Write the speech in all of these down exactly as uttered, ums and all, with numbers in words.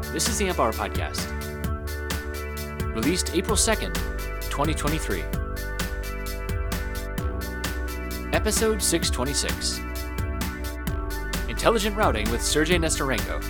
This is the Amp Hour Podcast, released April second, twenty twenty-three. Episode six twenty-six. Intelligent Routing with Sergey Nesterenko.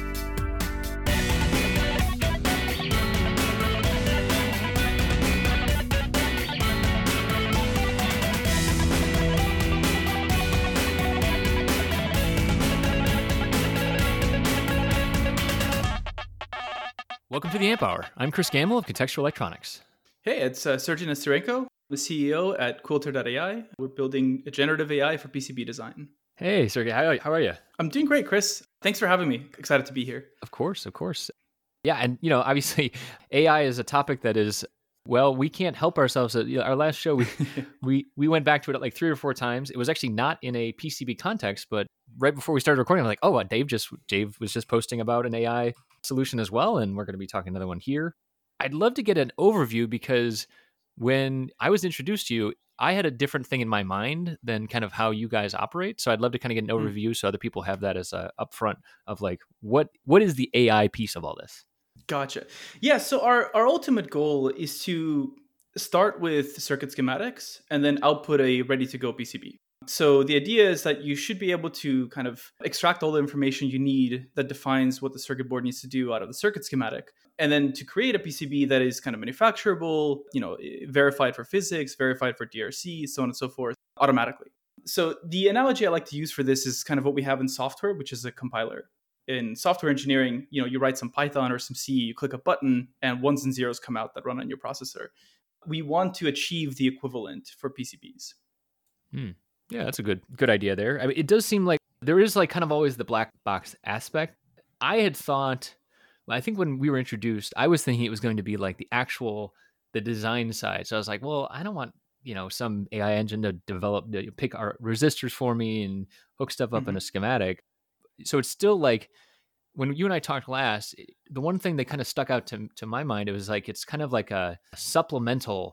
Welcome to the Amp Hour. I'm Chris Gamble of Contextual Electronics. Hey, it's uh, Sergey Nesterenko, the C E O at Quilter dot A I. We're building a generative A I for P C B design. Hey, Sergey, how, how are you? I'm doing great, Chris. Thanks for having me. Excited to be here. Of course, of course. Yeah, and you know, obviously, A I is a topic that is, well, we can't help ourselves. You know, our last show, we, we we went back to it like three or four times. It was actually not in a P C B context, but right before we started recording, I'm like, oh, Dave just Dave was just posting about an A I solution as well, and we're going to be talking another one here. I'd love to get an overview because when I was introduced to you, I had a different thing in my mind than kind of how you guys operate. So I'd love to kind of get an overview mm. so other people have that as a upfront of like, what what is the A I piece of all this? Gotcha. Yeah, so our, our ultimate goal is to start with circuit schematics and then output a ready-to-go P C B. So the idea is that you should be able to kind of extract all the information you need that defines what the circuit board needs to do out of the circuit schematic. And then to create a P C B that is kind of manufacturable, you know, verified for physics, verified for D R C, so on and so forth, automatically. So the analogy I like to use for this is kind of what we have in software, which is a compiler. In software engineering, you know, you write some Python or some C, you click a button and ones and zeros come out that run on your processor. We want to achieve the equivalent for P C Bs. Hmm. Yeah, that's a good good idea there. I mean, it does seem like there is like kind of always the black box aspect. I had thought, I think when we were introduced, I was thinking it was going to be like the actual, the design side. So I was like, well, I don't want, you know, some A I engine to develop, to pick our resistors for me and hook stuff up mm-hmm. in a schematic. So it's still like, when you and I talked last, the one thing that kind of stuck out to, to my mind, it was like, it's kind of like a supplemental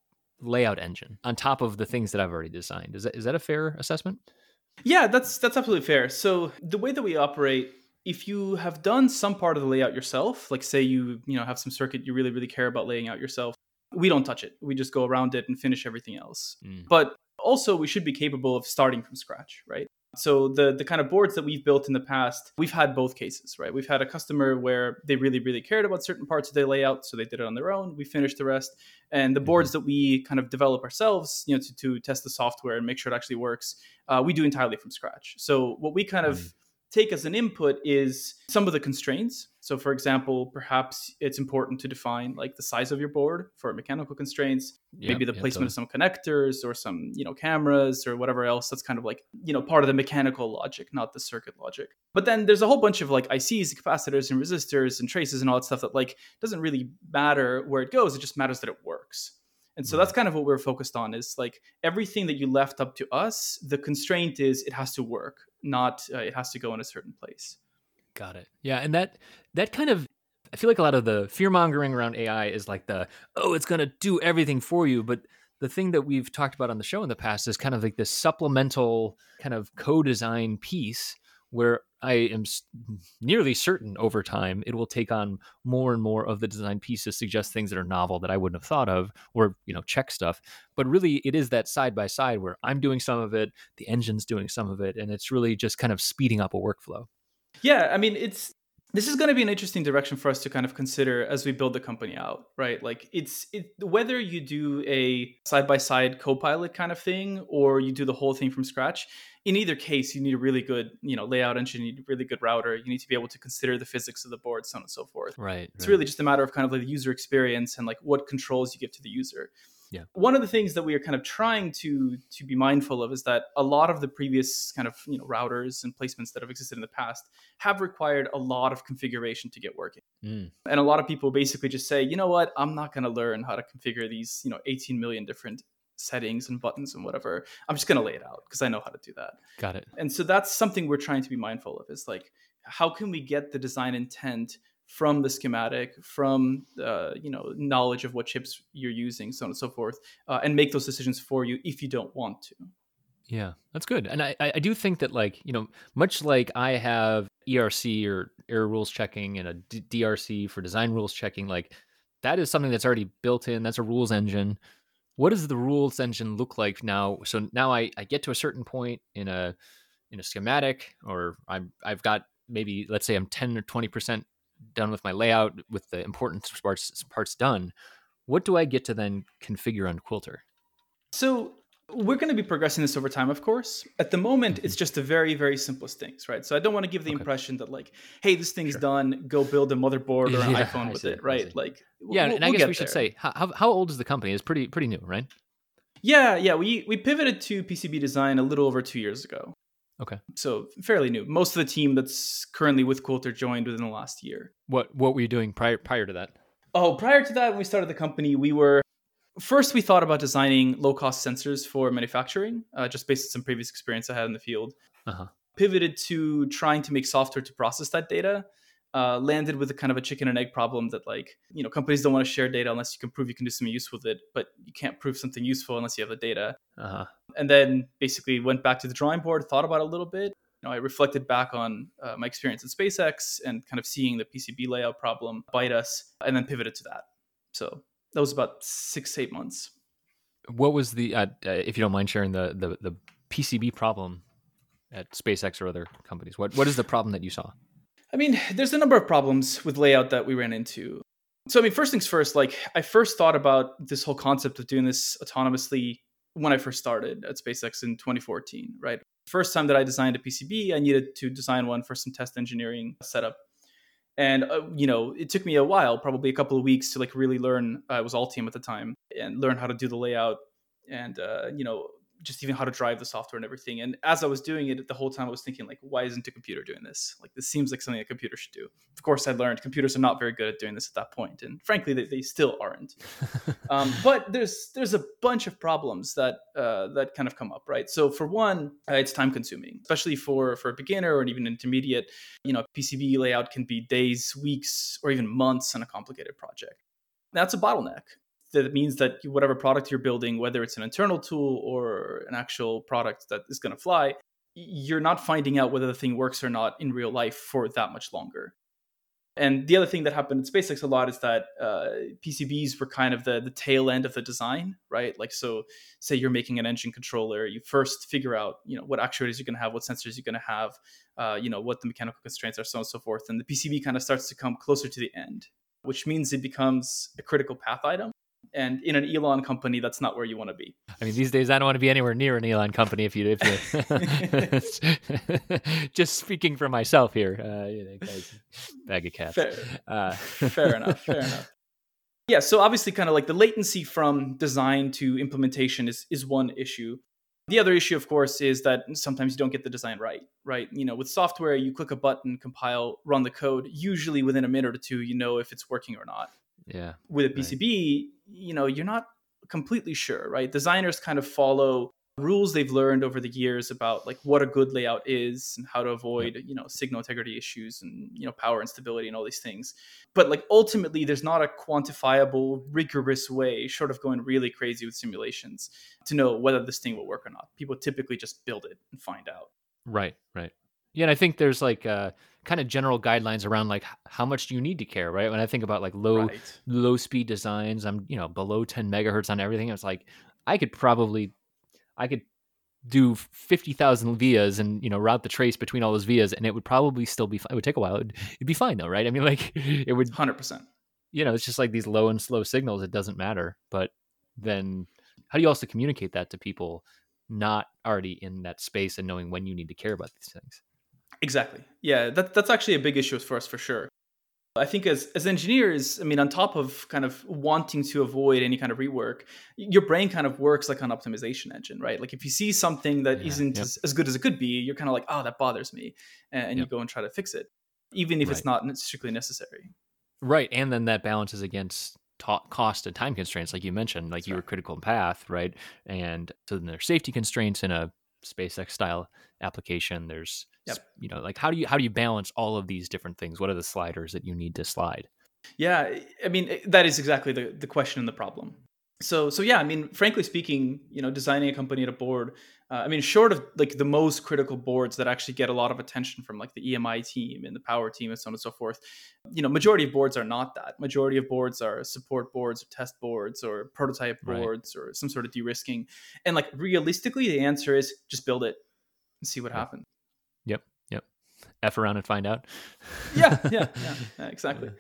layout engine on top of the things that I've already designed. Is that is that a fair assessment? Yeah, that's that's absolutely fair. So the way that we operate, if you have done some part of the layout yourself, like say you you know have some circuit you really really care about laying out yourself, we don't touch it. We just go around it and finish everything else. Mm. But also we should be capable of starting from scratch, right? So the the kind of boards that we've built in the past, we've had both cases, right? We've had a customer where they really, really cared about certain parts of their layout, so they did it on their own. We finished the rest. And the boards that we kind of develop ourselves, you know, to, to test the software and make sure it actually works, uh, we do entirely from scratch. So what we kind of mm. take as an input is some of the constraints. So for example, perhaps it's important to define like the size of your board for mechanical constraints, yep, maybe the yep, placement totally. of some connectors or some, you know, cameras or whatever else. That's kind of like, you know, part of the mechanical logic, not the circuit logic. But then there's a whole bunch of like I Cs, capacitors and resistors and traces and all that stuff that like doesn't really matter where it goes. It just matters that it works. And so that's kind of what we're focused on is like everything that you left up to us, the constraint is it has to work, not uh, it has to go in a certain place. Got it. Yeah. And that, that kind of, I feel like a lot of the fear mongering around A I is like the, oh, it's going to do everything for you. But the thing that we've talked about on the show in the past is kind of like this supplemental kind of co-design piece where I am nearly certain over time it will take on more and more of the design pieces, suggest things that are novel that I wouldn't have thought of, or, you know, check stuff. But really it is that side by side where I'm doing some of it, the engine's doing some of it, and it's really just kind of speeding up a workflow. Yeah, I mean, it's this is going to be an interesting direction for us to kind of consider as we build the company out, right? Like it's it, whether you do a side-by-side co-pilot kind of thing or you do the whole thing from scratch. In either case, you need a really good, you know, layout engine, you need a really good router. You need to be able to consider the physics of the board, so on and so forth. Right. It's right. really just a matter of kind of like the user experience and like what controls you give to the user. Yeah. One of the things that we are kind of trying to to be mindful of is that a lot of the previous kind of, you know, routers and placements that have existed in the past have required a lot of configuration to get working. Mm. And a lot of people basically just say, you know what, I'm not going to learn how to configure these, you know, eighteen million different settings and buttons and whatever. I'm just going to lay it out because I know how to do that. Got it. And so that's something we're trying to be mindful of is like, how can we get the design intent from the schematic, from uh, you know, knowledge of what chips you're using, so on and so forth, uh, and make those decisions for you if you don't want to. Yeah, that's good. And I, I do think that, like, you know, much like I have E R C or error rules checking and a D- DRC for design rules checking, like that is something that's already built in. That's a rules engine. What does the rules engine look like now? So now I, I get to a certain point in a in a schematic, or I'm I've got maybe, let's say I'm ten or twenty percent done with my layout with the important parts parts done. What do I get to then configure on Quilter? So we're going to be progressing this over time, of course. At the moment, Mm-hmm. it's just the very, very simplest things, right? So I don't want to give the Okay. impression that like, hey, this thing's Sure. done, go build a motherboard or an Yeah, iPhone I with see, it, I right? see. Like, Yeah, we'll, and I we'll guess we get should there. say how, how how old is the company? It's pretty pretty new, right? Yeah, yeah. We we pivoted to P C B design a little over two years ago, Okay. so fairly new. Most of the team that's currently with Quilter joined within the last year. What what were you doing prior prior to that? Oh, prior to that, when we started the company, we were first we thought about designing low cost sensors for manufacturing, uh, just based on some previous experience I had in the field. Uh huh. Pivoted to trying to make software to process that data. Uh, landed with a kind of a chicken and egg problem that, like, you know, companies don't want to share data unless you can prove you can do something useful with it, but you can't prove something useful unless you have the data. Uh huh. And then basically went back to the drawing board, thought about it a little bit. You know, I reflected back on uh, my experience at SpaceX and kind of seeing the P C B layout problem bite us, and then pivoted to that. So that was about six, eight months. What was the uh, uh, if you don't mind sharing the, the the P C B problem at SpaceX or other companies? What what is the problem that you saw? I mean, there's a number of problems with layout that we ran into. So, I mean, first things first, like I first thought about this whole concept of doing this autonomously when I first started at SpaceX in twenty fourteen, right? First time that I designed a P C B, I needed to design one for some test engineering setup. And, uh, you know, it took me a while, probably a couple of weeks to like really learn. Uh, I was Altium at the time and learn how to do the layout and, uh, you know, just even how to drive the software and everything. And as I was doing it, the whole time I was thinking, like, why isn't a computer doing this? Like, this seems like something a computer should do. Of course, I learned computers are not very good at doing this at that point, and frankly, they, they still aren't. um, but there's there's a bunch of problems that uh, that kind of come up, right? So for one, uh, it's time consuming, especially for for a beginner or an even intermediate. You know, P C B layout can be days, weeks, or even months on a complicated project. That's a bottleneck. That means that whatever product you're building, whether it's an internal tool or an actual product that is going to fly, you're not finding out whether the thing works or not in real life for that much longer. And the other thing that happened at SpaceX a lot is that uh, P C Bs were kind of the, the tail end of the design, right? Like, so say you're making an engine controller, you first figure out, you know, what actuators you're going to have, what sensors you're going to have, uh, you know, what the mechanical constraints are, so on and so forth. And the P C B kind of starts to come closer to the end, which means it becomes a critical path item. And in an Elon company, that's not where you want to be. I mean, these days I don't want to be anywhere near an Elon company. If you, if you, just speaking for myself here, uh, you know, guys, bag of cats. Fair, uh. fair enough. Fair enough. Yeah. So obviously, kind of like the latency from design to implementation is is one issue. The other issue, of course, is that sometimes you don't get the design right. Right. You know, with software, you click a button, compile, run the code. Usually, within a minute or two, you know if it's working or not. Yeah. With a P C B, right. You know, you're not completely sure, right? Designers kind of follow rules they've learned over the years about like what a good layout is and how to avoid, yep. you know, signal integrity issues and, you know, power instability and all these things. But like ultimately, there's not a quantifiable, rigorous way, short of going really crazy with simulations, to know whether this thing will work or not. People typically just build it and find out. Right, right. Yeah, and I think there's like uh, kind of general guidelines around like how much do you need to care, right? When I think about like low right. low speed designs, I'm you know below ten megahertz on everything. It's like I could probably I could do fifty thousand vias and you know route the trace between all those vias, and it would probably still be. It would take a while. It'd, it'd be fine though, right? I mean, like it would one hundred percent. You know, it's just like these low and slow signals. It doesn't matter. But then, how do you also communicate that to people not already in that space and knowing when you need to care about these things? Exactly. Yeah, that, that's actually a big issue for us for sure. I think as, as engineers, I mean, on top of kind of wanting to avoid any kind of rework, your brain kind of works like an optimization engine, right? Like if you see something that Yeah, isn't yep. as, as good as it could be, you're kind of like, oh, that bothers me. And, and Yep. you go and try to fix it, even if Right. it's not strictly necessary. Right. And then that balances against ta- cost and time constraints, like you mentioned, like That's you were right. critical path, right? And so then there's safety constraints in a SpaceX style application. There's, Yep. you know, like how do you how do you balance all of these different things? What are the sliders that you need to slide? Yeah, I mean, that is exactly the, the question and the problem. So, so yeah, I mean, frankly speaking, you know, designing a company at a board, uh, I mean, short of like the most critical boards that actually get a lot of attention from like the E M I team and the power team and so on and so forth, you know, majority of boards are not that. Majority of boards are support boards or test boards or prototype Right. boards or some sort of de-risking. And like realistically, the answer is just build it and see what Yeah. happens. Yep. Yep. F around and find out. Yeah, yeah, yeah, yeah, exactly.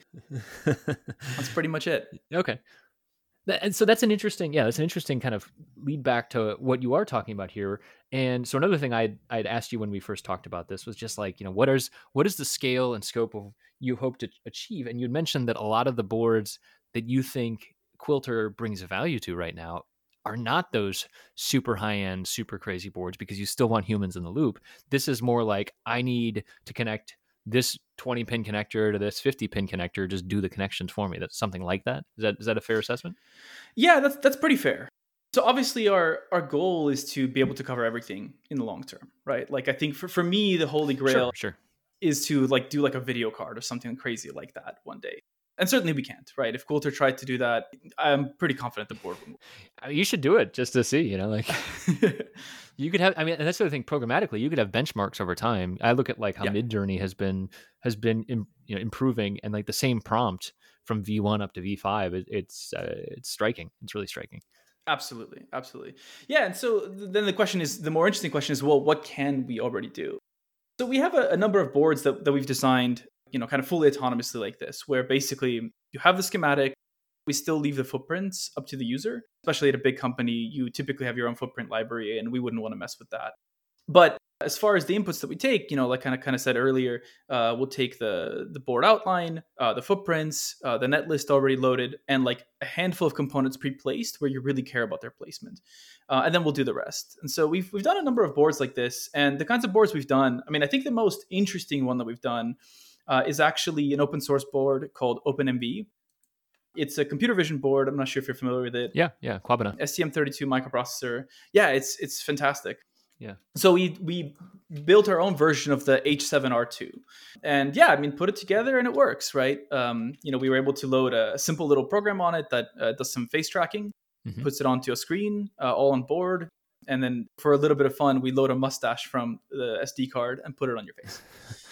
That's pretty much it. Okay. That- And so that's an interesting, yeah, that's an interesting kind of lead back to what you are talking about here. And so another thing I'd I'd asked you when we first talked about this was just like, you know, what is what is the scale and scope of you hope to achieve? And you'd mentioned that a lot of the boards that you think Quilter brings value to right now are not those super high end, super crazy boards because you still want humans in the loop. This is more like I need to connect this twenty pin connector to this fifty pin connector, just do the connections for me. That's something like that. Is that is that a fair assessment? Yeah, that's that's pretty fair. So obviously our our goal is to be able to cover everything in the long term, right? Like I think for, for me, the holy grail Sure, sure. is to like do like a video card or something crazy like that one day. And certainly we can't, right? If Quilter tried to do that, I'm pretty confident the board would. I mean, you should do it just to see, you know, like you could have, I mean, and that's the other thing programmatically, you could have benchmarks over time. I look at like how Yeah. Midjourney has been, has been, im- you know, improving and like the same prompt from V one up to V five, it, it's, uh, it's striking. It's really striking. Absolutely, absolutely. Yeah, and so th- then the question is, the more interesting question is, well, what can we already do? So we have a, a number of boards that, that we've designed, you know, kind of fully autonomously like this, where basically you have the schematic, we still leave the footprints up to the user. Especially at a big company, you typically have your own footprint library, and we wouldn't want to mess with that. But as far as the inputs that we take, you know, like kind of kind of said earlier, uh, we'll take the the board outline, uh, the footprints, uh, the net list already loaded, and like a handful of components pre-placed where you really care about their placement, uh, and then we'll do the rest. And so we've we've done a number of boards like this, and the kinds of boards we've done. I mean, I think the most interesting one that we've done uh, is actually an open source board called OpenMV. It's a computer vision board. I'm not sure if you're familiar with it. Yeah. Yeah. Quabana. S T M thirty-two microprocessor. Yeah, it's it's fantastic. Yeah. So we we built our own version of the H seven R two, and yeah, I mean, put it together and it works, right? Um, you know, we were able to load a simple little program on it that uh, does some face tracking, Mhm. puts it onto a screen, uh, all on board, and then for a little bit of fun, we load a mustache from the S D card and put it on your face.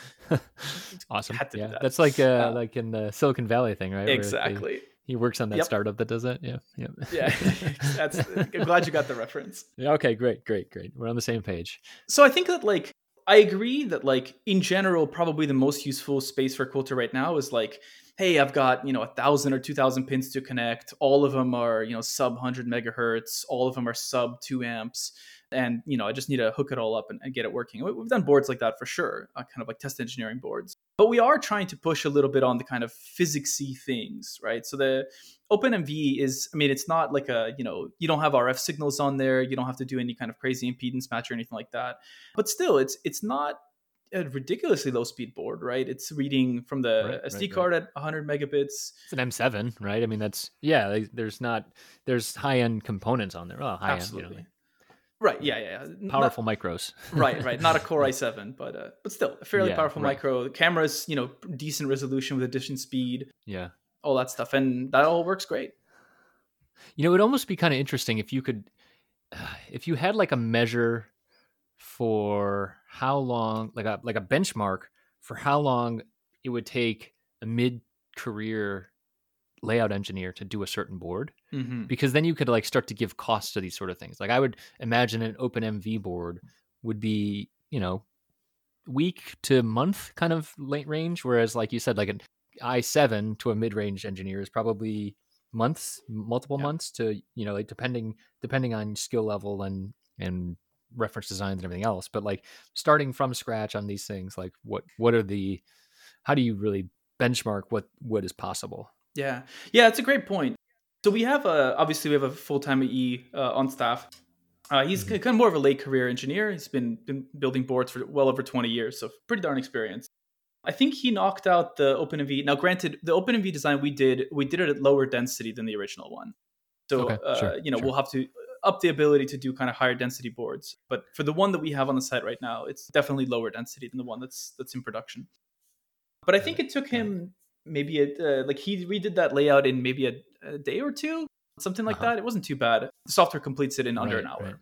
Awesome. Had to do Yeah. that. That's like, uh, Uh, like in the Silicon Valley thing, right? Where they- Exactly. he works on that Yep. startup that does that. Yeah. Yeah. Yeah, that's. I'm glad you got the reference. Yeah, okay. Great. Great. Great. We're on the same page. So I think that like I agree that like in general, probably the most useful space for Quilter right now is like, hey, I've got you know a thousand or two thousand pins to connect. All of them are you know sub one hundred megahertz. All of them are sub two amps, and you know I just need to hook it all up and, and get it working. We- We've done boards like that for sure, uh, kind of like test engineering boards. But we are trying to push a little bit on the kind of physicsy things, right? So the OpenMV is, I mean, it's not like a, you know, you don't have R F signals on there. You don't have to do any kind of crazy impedance match or anything like that. But still, it's it's not a ridiculously low speed board, right? It's reading from the Right, S D right, card at one hundred megabits. It's an M seven, right? I mean, that's, yeah, like, there's not, there's high end components on there. Well, high Absolutely. end, Right. Yeah. Yeah. yeah. you know, Not- powerful micros. right. Right. Not a Core i seven, but uh, but still a fairly Yeah, powerful right. micro. The camera's, you know, decent resolution with addition speed, Yeah. all that stuff. And that all works great. You know, it'd almost be kind of interesting if you could, if you had like a measure for how long, like a, like a benchmark for how long it would take a mid career layout engineer to do a certain board. Mm-hmm. Because then you could like start to give costs to these sort of things. Like I would imagine an OpenMV board would be, you know, week to month kind of late range, whereas like you said, like an i seven to a mid-range engineer is probably months, multiple Yeah. months to, you know, like depending depending on skill level and and reference designs and everything else. But like starting from scratch on these things, like what what are the, how do you really benchmark what what is possible? Yeah. Yeah, it's a great point. So we have a, obviously we have a full-time A E uh, on staff. Uh, he's Mhm. kind of more of a late career engineer. He's been, been building boards for well over twenty years, so pretty darn experienced. I think he knocked out the OpenMV. Now, granted, the OpenMV design we did, we did it at lower density than the original one. So, Okay, uh, sure, you know, sure. we'll have to up the ability to do kind of higher density boards. But for the one that we have on the site right now, it's definitely lower density than the one that's that's in production. But I think it took him maybe a, uh, like he redid that layout in maybe a, a day or two. something like Uh-huh. that. It wasn't too bad. The software completes it in under Right, an hour. right.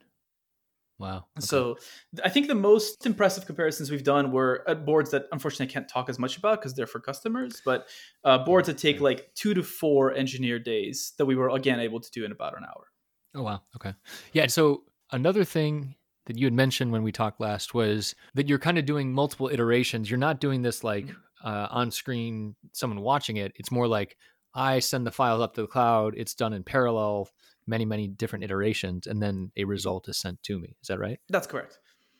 Wow. Okay. So I think the most impressive comparisons we've done were at boards that unfortunately I can't talk as much about because they're for customers, but uh, boards Yeah, that take yeah. like two to four engineer days that we were again able to do in about an hour. Oh, wow. Okay. Yeah. And so another thing that you had mentioned when we talked last was that you're kind of doing multiple iterations. You're not doing this like uh, on screen, someone watching it. It's more like I send the files up to the cloud. It's done in parallel, many, many different iterations, and then a result is sent to me. Is that right? That's correct.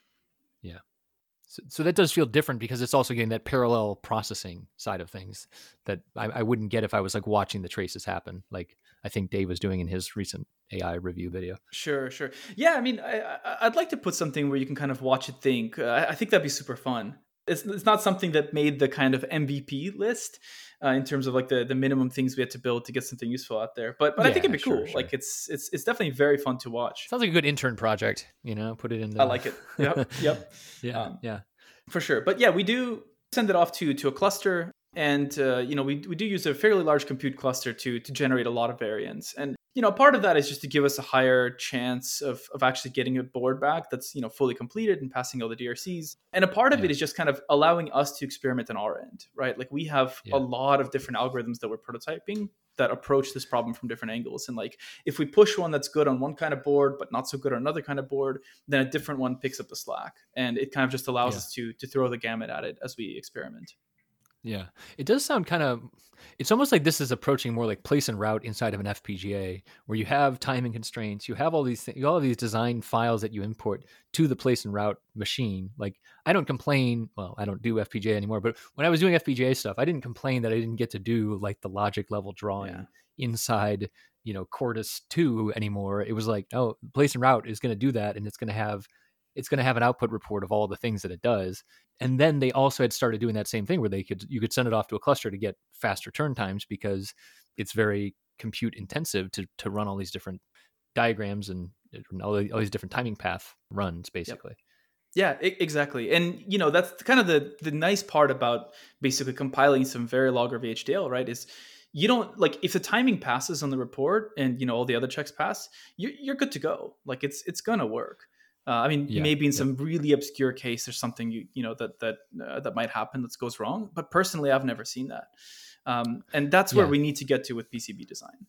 Yeah. So, so that does feel different because it's also getting that parallel processing side of things that I, I wouldn't get if I was like watching the traces happen, like I think Dave was doing in his recent A I review video. Sure, sure. Yeah, I mean, I, I- I'd like to put something where you can kind of watch it think. Uh, I I think that'd be super fun. It's, it's not something that made the kind of M V P list uh, in terms of like the, the minimum things we had to build to get something useful out there. But but I think it'd Yeah, be sure, cool. sure. Like it's it's it's definitely very fun to watch. Sounds like a good intern project, you know, put it in the... I like it. Yep, yep. yeah, Um, yeah. for sure. But yeah, we do send it off to to a cluster, and uh, you know we we do use a fairly large compute cluster to to generate a lot of variants. And you know part of that is just to give us a higher chance of of actually getting a board back that's you know fully completed and passing all the D R Cs. And a part of Yeah. it is just kind of allowing us to experiment on our end, right? Like we have Yeah. a lot of different algorithms that we're prototyping that approach this problem from different angles. And like if we push one that's good on one kind of board but not so good on another kind of board, then a different one picks up the slack, and it kind of just allows Yeah. us to to throw the gamut at it as we experiment. Yeah. It does sound kind of, it's almost like this is approaching more like place and route inside of an F P G A where you have timing constraints, you have all these things, all of these design files that you import to the place and route machine. Like I don't complain, well, I don't do F P G A anymore, but when I was doing F P G A stuff, I didn't complain that I didn't get to do like the logic level drawing Yeah. inside, you know, Quartus two anymore. It was like, oh, place and route is going to do that, and it's going to have it's going to have an output report of all the things that it does. And then they also had started doing that same thing where they could you could send it off to a cluster to get faster turn times because it's very compute intensive to to run all these different diagrams and all, the, all these different timing path runs basically. Yeah, e- exactly. And you know, that's kind of the the nice part about basically compiling some Verilog or V H D L, right? Is you don't like if the timing passes on the report and you know all the other checks pass, you're you're good to go. Like it's it's gonna work. Uh, I mean, Yeah, maybe in yeah. some really obscure case, there's something you you know that that uh, that might happen that goes wrong. But personally, I've never seen that, um, and that's where Yeah. we need to get to with P C B design.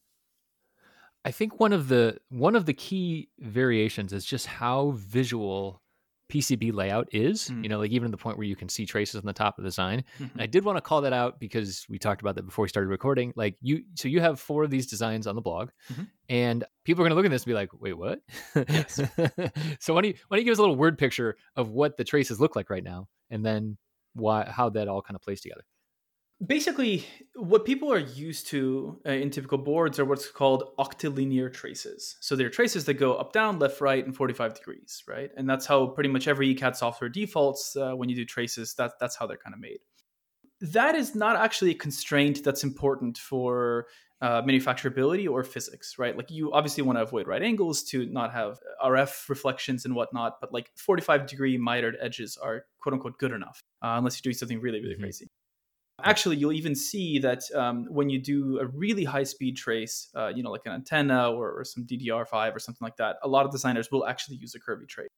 I think one of the one of the key variations is just how visual P C B layout is, Mm. you know, like even to the point where you can see traces on the top of the design. Mhm. And I did want to call that out because we talked about that before we started recording. Like you, so you have four of these designs on the blog, Mhm. and people are going to look at this and be like, "Wait, what?" Yes. So why don't you why don't you give us a little word picture of what the traces look like right now, and then why how that all kind of plays together? Basically, what people are used to uh, in typical boards are what's called octilinear traces. So they're traces that go up, down, left, right, and forty-five degrees, right? And that's how pretty much every E C A D software defaults uh, when you do traces. That, that's how they're kind of made. That is not actually a constraint that's important for uh, manufacturability or physics, right? Like you obviously want to avoid right angles to not have R F reflections and whatnot, but like forty-five degree mitered edges are quote unquote good enough, uh, unless you're doing something really, really Mhm. crazy. Actually, you'll even see that um, when you do a really high speed trace, uh, you know, like an antenna or, or some D D R five or something like that, a lot of designers will actually use a curvy trace.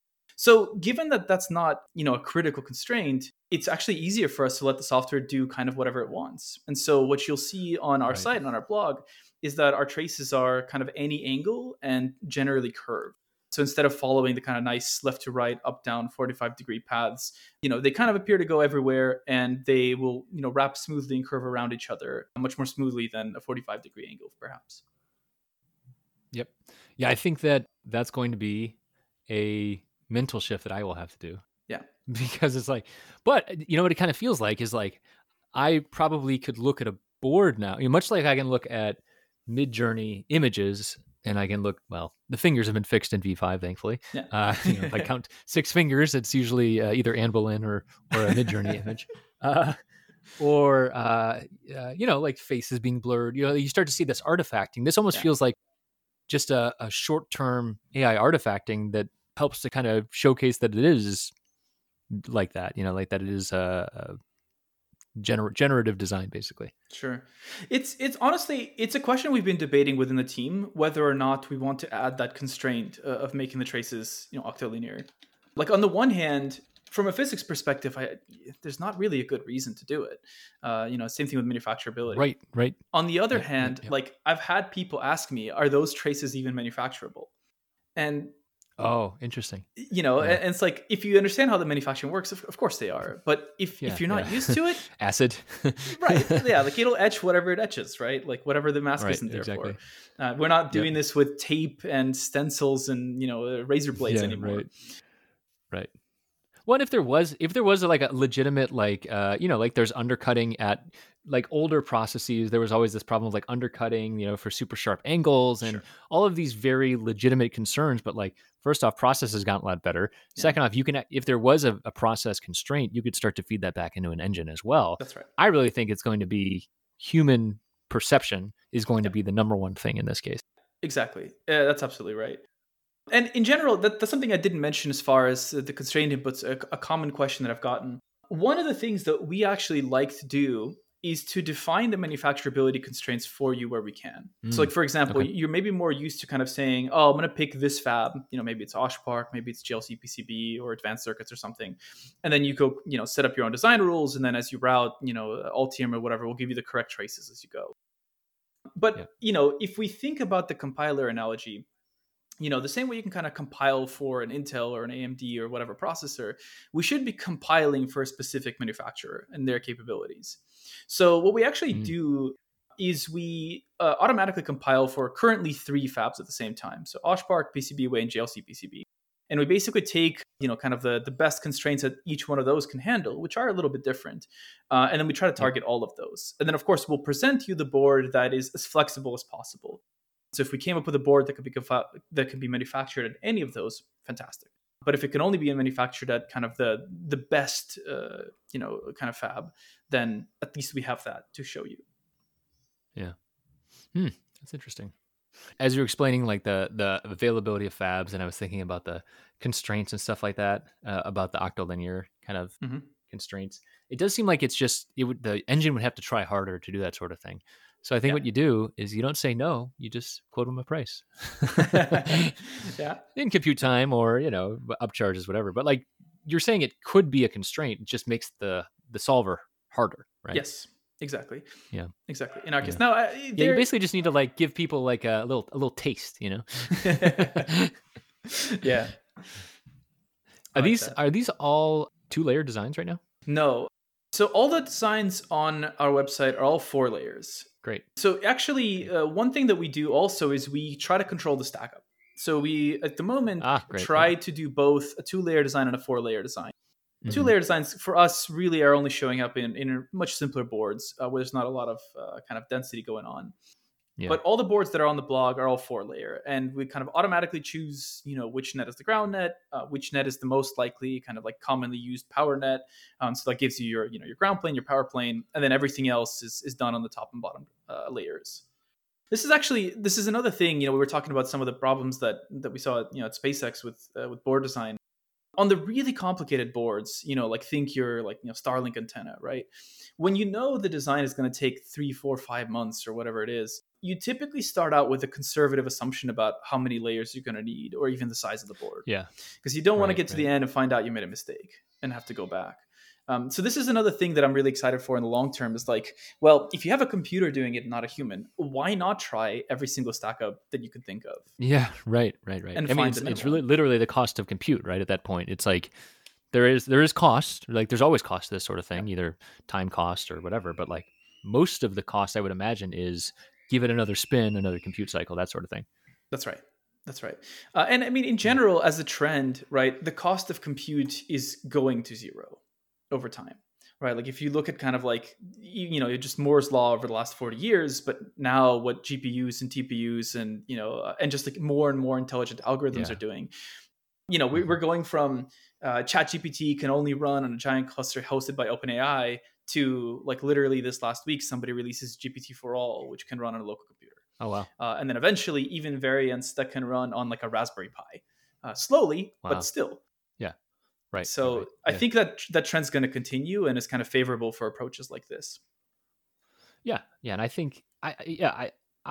So given that that's not, you know, a critical constraint, it's actually easier for us to let the software do kind of whatever it wants. And so what you'll see on our Right. site and on our blog is that our traces are kind of any angle and generally curved. So instead of following the kind of nice left to right, up down forty-five degree paths, you know, they kind of appear to go everywhere, and they will, you know, wrap smoothly and curve around each other much more smoothly than a forty-five degree angle, perhaps. Yep. Yeah, I think that that's going to be a mental shift that I will have to do. Yeah. Because it's like, but you know what it kind of feels like is like I probably could look at a board now, you know, much like I can look at Mid-Journey images, and I can look, well, the fingers have been fixed in V five, thankfully. Yeah. Uh, you know, if I count six fingers, it's usually uh, either Anne Boleyn or, or a Mid-Journey image. Uh, or, uh, uh, you know, like faces being blurred. You know, you start to see this artifacting. This almost Yeah. feels like just a, a short-term A I artifacting that helps to kind of showcase that it is like that, you know, like that it is uh, uh, gener- generative design, basically. Sure. It's it's honestly it's a question we've been debating within the team whether or not we want to add that constraint uh, of making the traces, you know, octilinear. Like on the one hand, from a physics perspective, I, there's not really a good reason to do it. Uh, you know, same thing with manufacturability. Right, right. On the other Yep, hand, yep, yep. like I've had people ask me, are those traces even manufacturable? And Oh, interesting. you know, Yeah. and it's like if you understand how the manufacturing works, of, of course they are. But if Yeah, if you're not yeah. used to it, acid. right? Yeah, like it'll etch whatever it etches, right? Like whatever the mask Right, isn't there exactly. for. Uh, we're not doing Yep. this with tape and stencils and you know uh, razor blades Yeah, anymore. right. Right. What if there was if there was like a legitimate like uh you know like there's undercutting at like older processes, there was always this problem of like undercutting, you know, for super sharp angles and Sure. all of these very legitimate concerns. But like first off, process has gotten a lot better. Yeah. Second off, you can if there was a, a process constraint, you could start to feed that back into an engine as well. That's right. I really think it's going to be human perception is going Yeah. to be the number one thing in this case. Exactly. Uh, that's absolutely right. And in general, that, that's something I didn't mention as far as uh, the constraint inputs, a, a common question that I've gotten. One of the things that we actually like to do is to define the manufacturability constraints for you where we can. Mm, so like, for example, okay. you're maybe more used to kind of saying, oh, I'm going to pick this fab, you know, maybe it's OshPark, maybe it's G L C P C B or Advanced Circuits or something. And then you go, you know, set up your own design rules. And then as you route, you know, Altium or whatever, will give you the correct traces as you go. But, Yeah. you know, if we think about the compiler analogy, you know, the same way you can kind of compile for an Intel or an A M D or whatever processor, we should be compiling for a specific manufacturer and their capabilities. So what we actually Mm. do is we uh, automatically compile for currently three fabs at the same time. So OshPark, PCBWay, and J L C P C B. And we basically take, you know, kind of the, the best constraints that each one of those can handle, which are a little bit different. Uh, and then we try to target all of those. And then, of course, we'll present you the board that is as flexible as possible. So if we came up with a board that could be confi- that can be manufactured at any of those, fantastic. But if it can only be manufactured at kind of the the best, uh, you know, kind of fab, then at least we have that to show you. Yeah. Hmm. That's interesting. As you're explaining like the the availability of fabs, and I was thinking about the constraints and stuff like that, uh, about the octilinear kind of Mm-hmm. constraints. It does seem like it's just it would the engine would have to try harder to do that sort of thing. So I think Yeah. what you do is you don't say no, you just quote them a price. Yeah. In compute time or, you know, upcharges, whatever. But like you're saying it could be a constraint. It just makes the the solver harder, right? Yes. Exactly. Yeah. Exactly. In our case, Yeah. now uh, Yeah, you there- basically just need to like give people like a little a little taste, you know. yeah. I Are like these that. are these all two layer designs right now? No. So all the designs on our website are all four layers. Great. So actually, uh, one thing that we do also is we try to control the stack up. So we, at the moment, Ah, great. try Yeah. to do both a two-layer design and a four-layer design. Mhm. Two-layer designs for us really are only showing up in, in much simpler boards uh, where there's not a lot of uh, kind of density going on. Yeah. But all the boards that are on the blog are all four-layer, and we kind of automatically choose, you know, which net is the ground net, uh, which net is the most likely, kind of like commonly used power net. Um, so that gives you your, you know, your ground plane, your power plane, and then everything else is is done on the top and bottom uh, layers. This is actually this is another thing. You know, we were talking about some of the problems that that we saw, you know, at SpaceX with uh, with board design. On the really complicated boards, you know, like think your like you know Starlink antenna, right? When you know the design is going to take three, four, five months or whatever it is, you typically start out with a conservative assumption about how many layers you're going to need, or even the size of the board. Yeah. Because you don't want to Right, get to right. the end and find out you made a mistake and have to go back. Um, so this is another thing that I'm really excited for in the long term. Is like, well, if you have a computer doing it, not a human, why not try every single stack up that you could think of? Yeah, right, right, right. And I mean, find it's, the it's minimum. really literally the cost of compute, right? At that point, it's like there is there is cost. Like there's always cost to this sort of thing, either time cost or whatever. But like most of the cost, I would imagine, is give it another spin, another compute cycle, that sort of thing. That's right. That's right. Uh, and I mean, in general, as a trend, right, the cost of compute is going to zero over time, right? Like if you look at kind of like, you, you know, just Moore's law over the last forty years, but now what G P Us and T P Us and, you know, uh, and just like more and more intelligent algorithms Yeah. are doing, you know, we, we're going from uh, ChatGPT can only run on a giant cluster hosted by OpenAI to like literally this last week, somebody releases G P T four all, which can run on a local computer. Oh wow. Uh, and then eventually even variants that can run on like a Raspberry Pi, uh, slowly, Wow. but still. Yeah. Right. So right. I Yeah. think that that trend's going to continue and is kind of favorable for approaches like this. Yeah. Yeah. And I think I yeah, I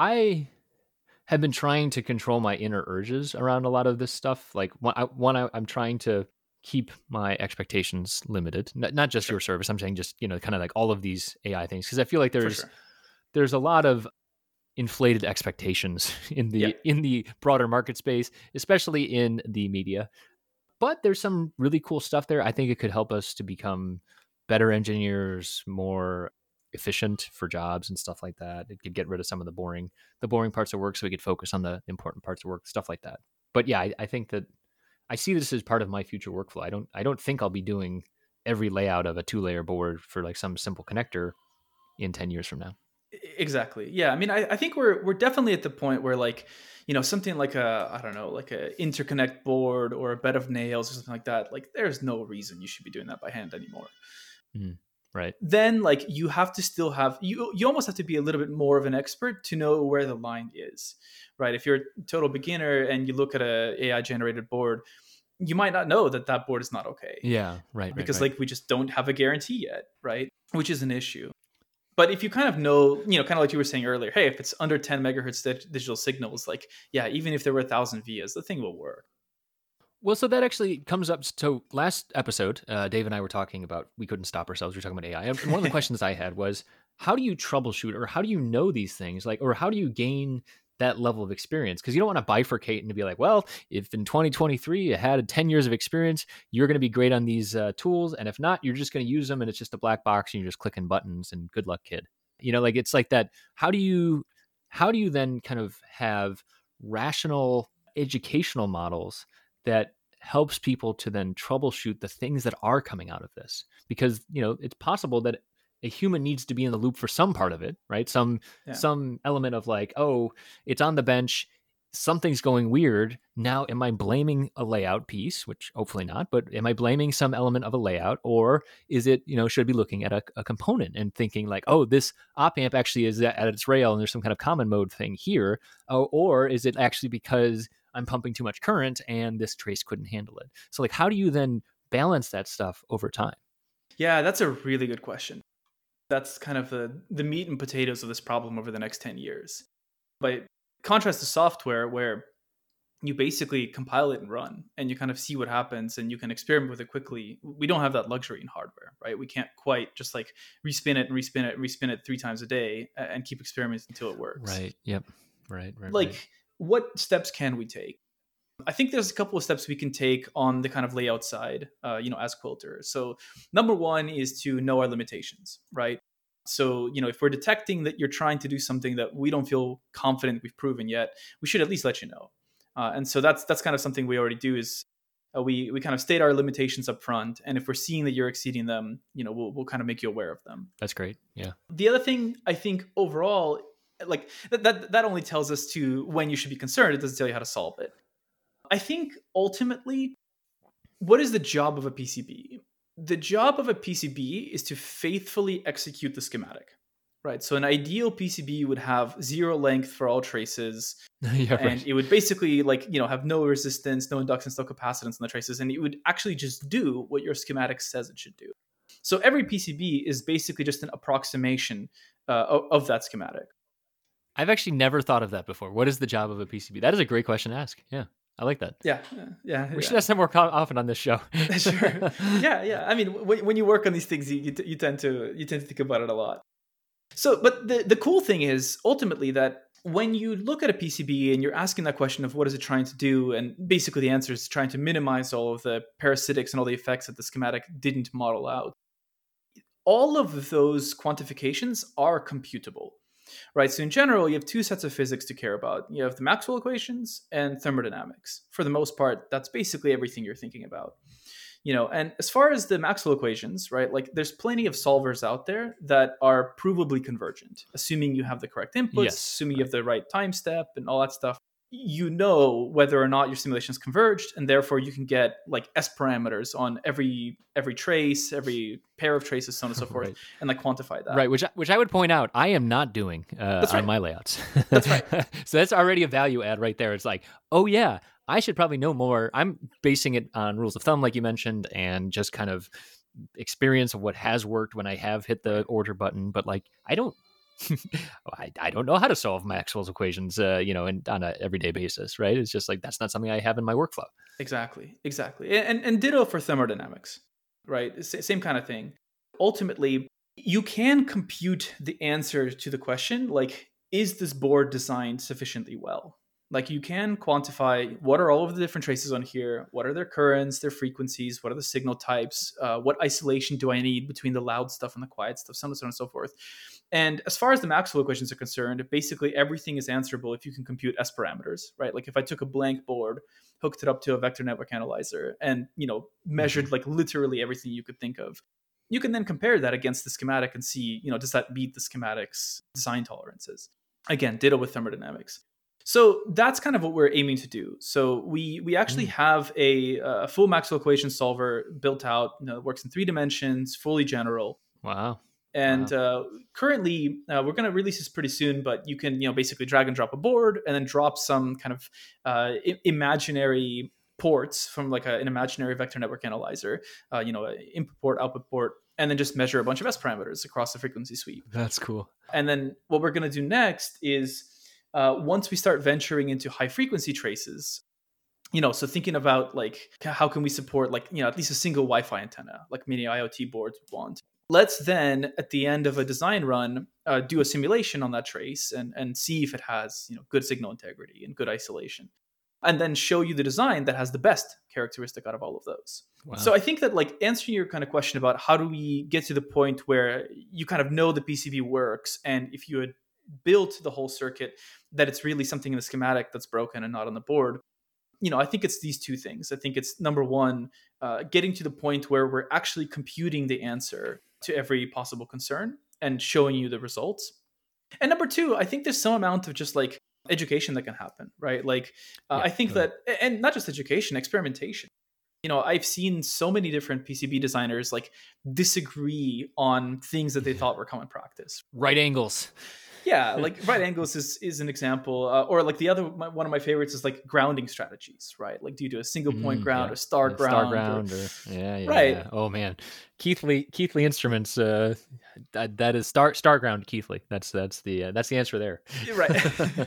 I have been trying to control my inner urges around a lot of this stuff. Like one, I, one I, I'm trying to keep my expectations limited. Not, not just Sure. your service. I'm saying just, you know, kind of like all of these A I things, because I feel like For there's sure. there's a lot of inflated expectations in Yeah. the in the broader market space, especially in the media. But there's some really cool stuff there. I think it could help us to become better engineers, more efficient for jobs and stuff like that. It could get rid of some of the boring the boring parts of work so we could focus on the important parts of work, stuff like that. But yeah, I, I think that I see this as part of my future workflow. I don't I don't think I'll be doing every layout of a two layer board for like some simple connector in ten years from now. Exactly. Yeah. I mean, I, I think we're we're definitely at the point where, like, you know, something like a I don't know, like a interconnect board or a bed of nails or something like that. Like, there's no reason you should be doing that by hand anymore. Mm, right. Then, like, you have to still have you you almost have to be a little bit more of an expert to know where the line is, right? If you're a total beginner and you look at a A I generated board, you might not know that that board is not okay. Yeah. Right. Because right, right. like we just don't have a guarantee yet, right? Which is an issue. But if you kind of know, you know, kind of like you were saying earlier, hey, if it's under ten megahertz di- digital signals, like, yeah, even if there were a thousand vias, the thing will work. Well, so that actually comes up to last episode. Uh, Dave and I were talking about, we couldn't stop ourselves. We were talking about A I. And one of the questions I had was, how do you troubleshoot, or how do you know these things? Like, or how do you gain that level of experience? Because you don't want to bifurcate and to be like, well, if in twenty twenty-three you had ten years of experience, you're going to be great on these uh, tools. And if not, you're just going to use them and it's just a black box and you're just clicking buttons and good luck, kid. You know, like it's like that. How do you, how do you then kind of have rational educational models that helps people to then troubleshoot the things that are coming out of this? Because, you know, it's possible that a human needs to be in the loop for some part of it, right? Some Yeah. some element of like, oh, it's on the bench, something's going weird. Now, am I blaming a layout piece, which hopefully not, but am I blaming some element of a layout? Or is it, you know, should I be looking at a, a component and thinking like, oh, this op amp actually is at its rail and there's some kind of common mode thing here? Oh, or is it actually because I'm pumping too much current and this trace couldn't handle it? So like, how do you then balance that stuff over time? Yeah, that's a really good question. That's kind of the, the meat and potatoes of this problem over the next ten years. By contrast to software, where you basically compile it and run and you kind of see what happens and you can experiment with it quickly. We don't have that luxury in hardware, right? We can't quite just like respin it and respin it and respin it three times a day and keep experimenting until it works. Right. Yep. Right. Right. Like, right. what steps can we take? I think there's a couple of steps we can take on the kind of layout side, uh, you know, as quilters. So number one is to know our limitations, right? So, you know, if we're detecting that you're trying to do something that we don't feel confident we've proven yet, we should at least let you know. Uh, and so that's that's kind of something we already do is uh, we we kind of state our limitations up front. And if we're seeing that you're exceeding them, you know, we'll we'll kind of make you aware of them. That's great. Yeah. The other thing I think overall, like that that, that only tells us to when you should be concerned. It doesn't tell you how to solve it. I think ultimately, what is the job of a P C B? The job of a P C B is to faithfully execute the schematic, right? So an ideal P C B would have zero length for all traces, yeah, and right. it would basically like, you know, have no resistance, no inductance, no capacitance in the traces, and it would actually just do what your schematic says it should do. So every P C B is basically just an approximation uh, of, of that schematic. I've actually never thought of that before. What is the job of a P C B? That is a great question to ask. Yeah. I like that. Yeah, yeah. We yeah. should have some more co- often on this show. Sure. Yeah, yeah. I mean, when, when you work on these things, you, you, t- you tend to you tend to think about it a lot. So, but the the cool thing is ultimately that when you look at a P C B and you're asking that question of what is it trying to do, and basically the answer is trying to minimize all of the parasitics and all the effects that the schematic didn't model out. All of those quantifications are computable. Right. So in general, you have two sets of physics to care about. You have the Maxwell equations and thermodynamics. For the most part, that's basically everything you're thinking about. You know, and as far as the Maxwell equations, right, like there's plenty of solvers out there that are provably convergent, assuming you have the correct inputs, Yes, assuming right. you have the right time step and all that stuff. You know whether or not your simulation's converged, and therefore you can get like S parameters on every every trace, every pair of traces, so on and so forth, Right. and like quantify that. Right, which I- which I would point out, I am not doing uh, That's on right. my layouts. That's right. So that's already a value add right there. It's like, oh yeah, I should probably know more. I'm basing it on rules of thumb, like you mentioned, and just kind of experience of what has worked when I have hit the order button. But like, I don't, I, I don't know how to solve Maxwell's equations, uh, you know, and on an everyday basis, right? It's just like, that's not something I have in my workflow. Exactly, exactly. And, and ditto for thermodynamics, right? S- same kind of thing. Ultimately, you can compute the answer to the question, like, is this board designed sufficiently well? Like, you can quantify what are all of the different traces on here, what are their currents, their frequencies, what are the signal types, uh, what isolation do I need between the loud stuff and the quiet stuff, so on and so on and so forth. And as far as the Maxwell equations are concerned, basically everything is answerable if you can compute S parameters, right? Like if I took a blank board, hooked it up to a vector network analyzer, and, you know, measured like literally everything you could think of, you can then compare that against the schematic and see, you know, does that meet the schematic's design tolerances? Again, ditto with thermodynamics. So that's kind of what we're aiming to do. So we we actually mm. have a, a full Maxwell equation solver built out. You know, it works in three dimensions, fully general. Wow. And wow. Uh, currently, uh, we're going to release this pretty soon. But you can, you know, basically drag and drop a board and then drop some kind of uh, I- imaginary ports from like a, an imaginary vector network analyzer. Uh, you know, input port, output port, and then just measure a bunch of S parameters across the frequency sweep. That's cool. And then what we're going to do next is, Uh, once we start venturing into high frequency traces, you know, so thinking about like, how can we support like, you know, at least a single Wi-Fi antenna, like many IoT boards would want. Let's then at the end of a design run, uh, do a simulation on that trace and, and see if it has, you know, good signal integrity and good isolation, and then show you the design that has the best characteristic out of all of those. Wow. So I think that like answering your kind of question about how do we get to the point where you kind of know the P C B works, and if you had built the whole circuit, that it's really something in the schematic that's broken and not on the board. You know, I think it's these two things. I think it's number one, uh, getting to the point where we're actually computing the answer to every possible concern and showing you the results. And number two, I think there's some amount of just like education that can happen, right? Like, uh, yeah, I think right. that, and not just education, experimentation. You know, I've seen so many different P C B designers like disagree on things that they thought were common practice. Right angles. Yeah, like right angles is is an example, uh, or like the other my, one of my favorites is like grounding strategies, right? Like, do you do a single point mm, ground yeah. or star yeah, ground? Star ground, or, or yeah, yeah, right. Yeah. Oh man, Keithley Keithley Instruments. Uh, that that is star star ground Keithley. That's that's the uh, that's the answer there. Right.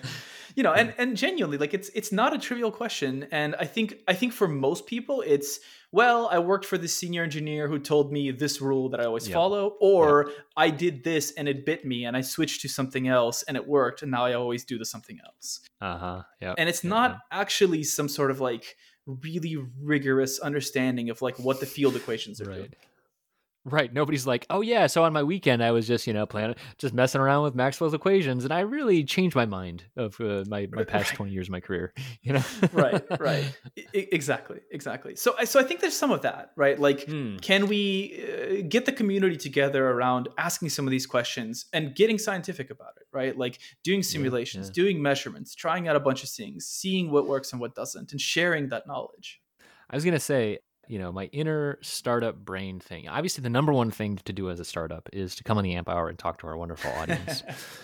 You know, and and genuinely, like it's it's not a trivial question, and I think I think for most people, it's, well, I worked for this senior engineer who told me this rule that I always yep. follow, or yep. I did this and it bit me, and I switched to something else and it worked, and now I always do the something else. Uh huh. Yeah. And it's not uh-huh. actually some sort of like really rigorous understanding of like what the field equations are right. doing. Right. Nobody's like, oh yeah, so on my weekend I was just, you know, playing, just messing around with Maxwell's equations, and I really changed my mind of uh, my, my past right. twenty years of my career, you know? right, right. I- exactly, exactly. So, so I think there's some of that, right? Like, hmm. can we uh, get the community together around asking some of these questions and getting scientific about it, right? Like doing simulations, yeah, yeah. doing measurements, trying out a bunch of things, seeing what works and what doesn't, and sharing that knowledge. I was going to say, you know, my inner startup brain thing. Obviously, the number one thing to do as a startup is to come on the Amp Hour and talk to our wonderful audience.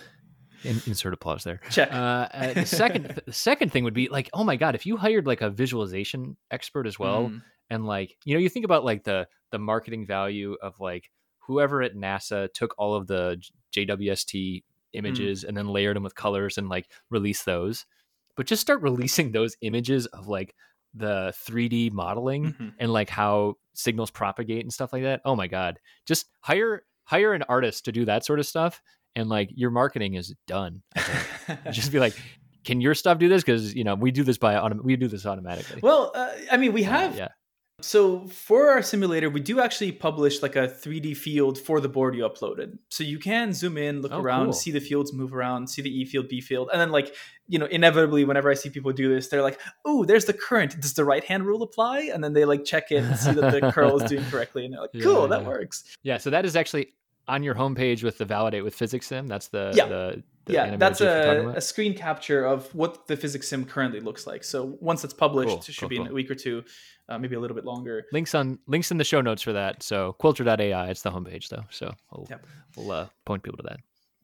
In, insert applause there. Check. Uh, uh, the second, the second thing would be like, oh my god, if you hired like a visualization expert as well, mm. and like, you know, you think about like the the marketing value of like whoever at NASA took all of the J W S T images mm. and then layered them with colors and like release those, but just start releasing those images of like the three D modeling mm-hmm. and like how signals propagate and stuff like that. Oh my God. Just hire, hire an artist to do that sort of stuff. And like your marketing is done. I think. Just be like, can your stuff do this? Cause you know, we do this by, autom- we do this automatically. Well, uh, I mean, we have, uh, yeah. So for our simulator, we do actually publish like a three D field for the board you uploaded. So you can zoom in, look oh, around, cool. see the fields move around, see the E field, B field. And then like, you know, inevitably, whenever I see people do this, they're like, oh, there's the current. Does the right hand rule apply? And then they like check it and see that the curl is doing correctly. And they're like, cool, yeah, that yeah. works. Yeah. So that is actually on your homepage with the Validate with Physics Sim. That's the, yeah. the, the yeah, that's a, a screen capture of what the Physics Sim currently looks like. So once it's published, cool, it should cool, be cool. in a week or two. Uh, maybe a little bit longer. Links on links in the show notes for that. So quilter dot A I, it's the homepage though. So we'll, yep. we'll uh, point people to that.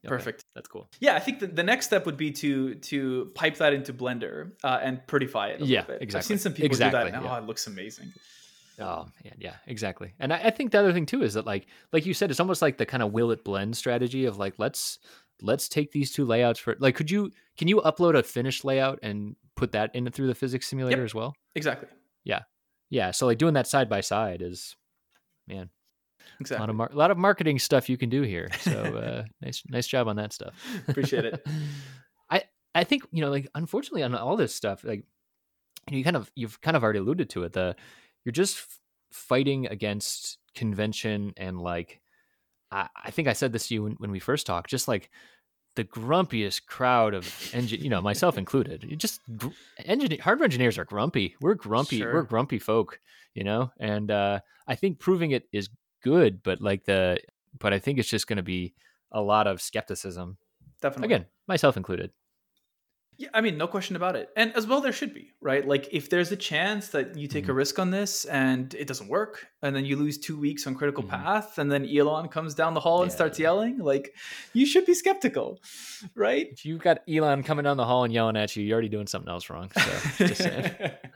Perfect. That's cool. Yeah, I think the, the next step would be to to pipe that into Blender uh, and prettify it a Yeah, little bit. exactly. I've seen some people exactly, do that, and yeah. oh, it looks amazing. Oh man, yeah, exactly. And I, I think the other thing too is that like like you said, it's almost like the kind of will it blend strategy of like let's let's take these two layouts for like could you can you upload a finished layout and put that in through the physics simulator Yep. as well? Exactly. Yeah, yeah. So like doing that side by side is man. Exactly. A lot of mar- a lot of marketing stuff you can do here. So uh, nice nice job on that stuff. Appreciate it. I I think you know like unfortunately on all this stuff like you, know, you kind of you've kind of already alluded to it. The you're just f- fighting against convention and like I, I think I said this to you when, when we first talked. Just like the grumpiest crowd of engine, you know, myself included. You just gr- engineer hardware engineers are grumpy. We're grumpy. Sure. We're grumpy folk, you know. And uh, I think proving it is good, but like the but I think it's just going to be a lot of skepticism. Definitely. Again, myself included. Yeah, I mean, no question about it. And as well, there should be, right? Like, if there's a chance that you take mm-hmm. a risk on this and it doesn't work, and then you lose two weeks on critical mm-hmm. path, and then Elon comes down the hall yeah. and starts yelling, like, you should be skeptical, right? If you've got Elon coming down the hall and yelling at you, you're already doing something else wrong. So, just saying.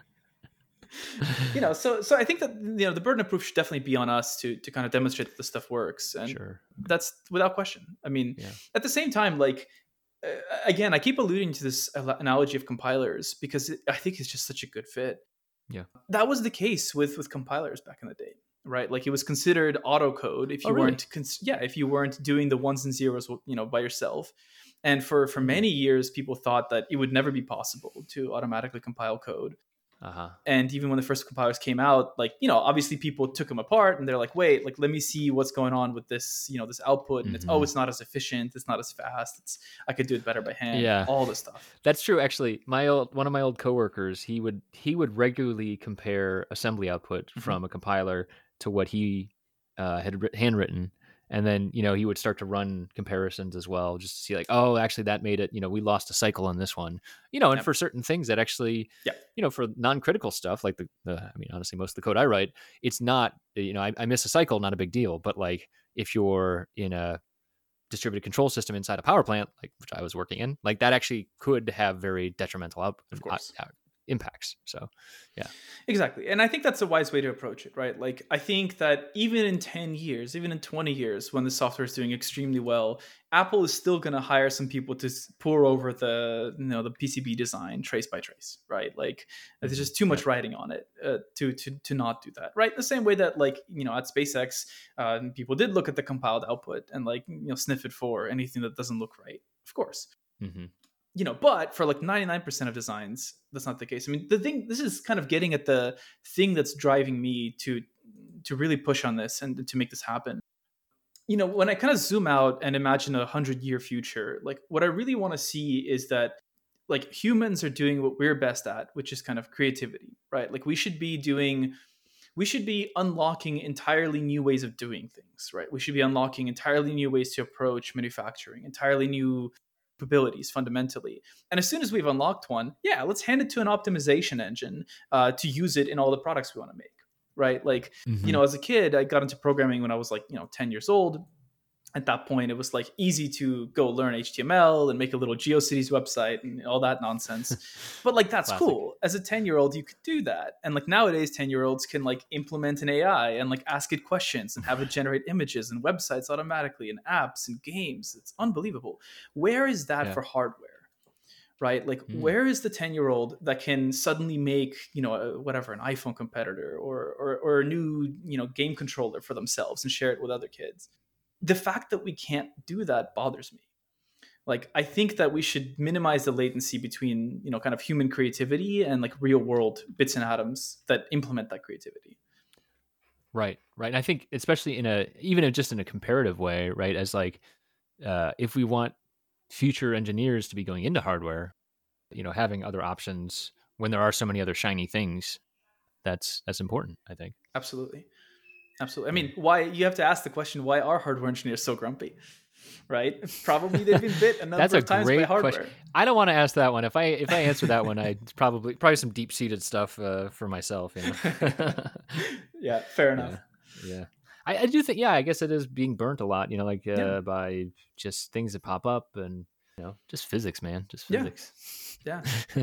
you know, so so I think that you know the burden of proof should definitely be on us to to kind of demonstrate that the stuff works, and sure. that's without question. I mean, yeah. at the same time, like uh, again, I keep alluding to this analogy of compilers because it, I think it's just such a good fit. Yeah, that was the case with with compilers back in the day, right? Like it was considered autocode if you oh, really? weren't, cons- yeah, if you weren't doing the ones and zeros, you know, by yourself. And for for many years, people thought that it would never be possible to automatically compile code. Uh-huh. And even when the first compilers came out, like, you know, obviously people took them apart and they're like, wait, like, let me see what's going on with this, you know, this output. And mm-hmm. it's, oh, it's not as efficient. It's not as fast. It's, I could do it better by hand. Yeah. All this stuff. That's true. Actually, my old, one of my old coworkers, he would, he would regularly compare assembly output mm-hmm. from a compiler to what he uh, had handwritten. And then, you know, he would start to run comparisons as well, just to see like, oh, actually that made it, you know, we lost a cycle on this one, you know, and yep. for certain things that actually, yep. you know, for non-critical stuff, like the, the, I mean, honestly, most of the code I write, it's not, you know, I, I miss a cycle, not a big deal. But like if you're in a distributed control system inside a power plant, like which I was working in, like that actually could have very detrimental out, of course. out, impacts. So yeah, exactly. And I think that's a wise way to approach it, right? Like I think that even in ten years, even in twenty years, when the software is doing extremely well, Apple is still going to hire some people to pour over the, you know, the P C B design trace by trace, right? Like there's just too much yeah. writing on it uh, to, to, to not do that, right? The same way that like, you know, at SpaceX, uh, people did look at the compiled output and like, you know, sniff it for anything that doesn't look right, of course. Mm-hmm. You know, but for like ninety-nine percent of designs, that's not the case. I mean, the thing, this is kind of getting at the thing that's driving me to to really push on this and to make this happen. You know, when I kind of zoom out and imagine a hundred year future, like what I really want to see is that like humans are doing what we're best at, which is kind of creativity, right? Like we should be doing, we should be unlocking entirely new ways of doing things, right? We should be unlocking entirely new ways to approach manufacturing, entirely new capabilities fundamentally. And as soon as we've unlocked one, yeah, let's hand it to an optimization engine uh, to use it in all the products we want to make, right? Like, mm-hmm. you know, as a kid, I got into programming when I was like, you know, ten years old. At that point, it was like easy to go learn H T M L and make a little GeoCities website and all that nonsense. But like, that's Classic. cool. As a ten year old, you could do that. And like nowadays, ten year olds can like implement an A I and like ask it questions and have it generate images and websites automatically and apps and games. It's unbelievable. Where is that yeah. for hardware? Right? Like mm. where is the ten year old that can suddenly make, you know, a, whatever, an iPhone competitor or, or, or a new, you know, game controller for themselves and share it with other kids? The fact that we can't do that bothers me. Like, I think that we should minimize the latency between, you know, kind of human creativity and like real world bits and atoms that implement that creativity. Right. Right. And I think especially in a, even if just in a comparative way, right. As like, uh, if we want future engineers to be going into hardware, you know, having other options when there are so many other shiny things, that's, that's important, I think. Absolutely. Absolutely. I mean, why you have to ask the question, why are hardware engineers so grumpy? Right? Probably they've been bit a number That's a of times great by hardware. Question. I don't want to ask that one. If I if I answer that one, I probably probably some deep seated stuff uh, for myself. You know? Yeah, fair enough. Yeah. yeah. I, I do think, yeah, I guess it is being burnt a lot, you know, like uh, Yeah. by just things that pop up and, you know, just physics, man, just Yeah. physics. Yeah.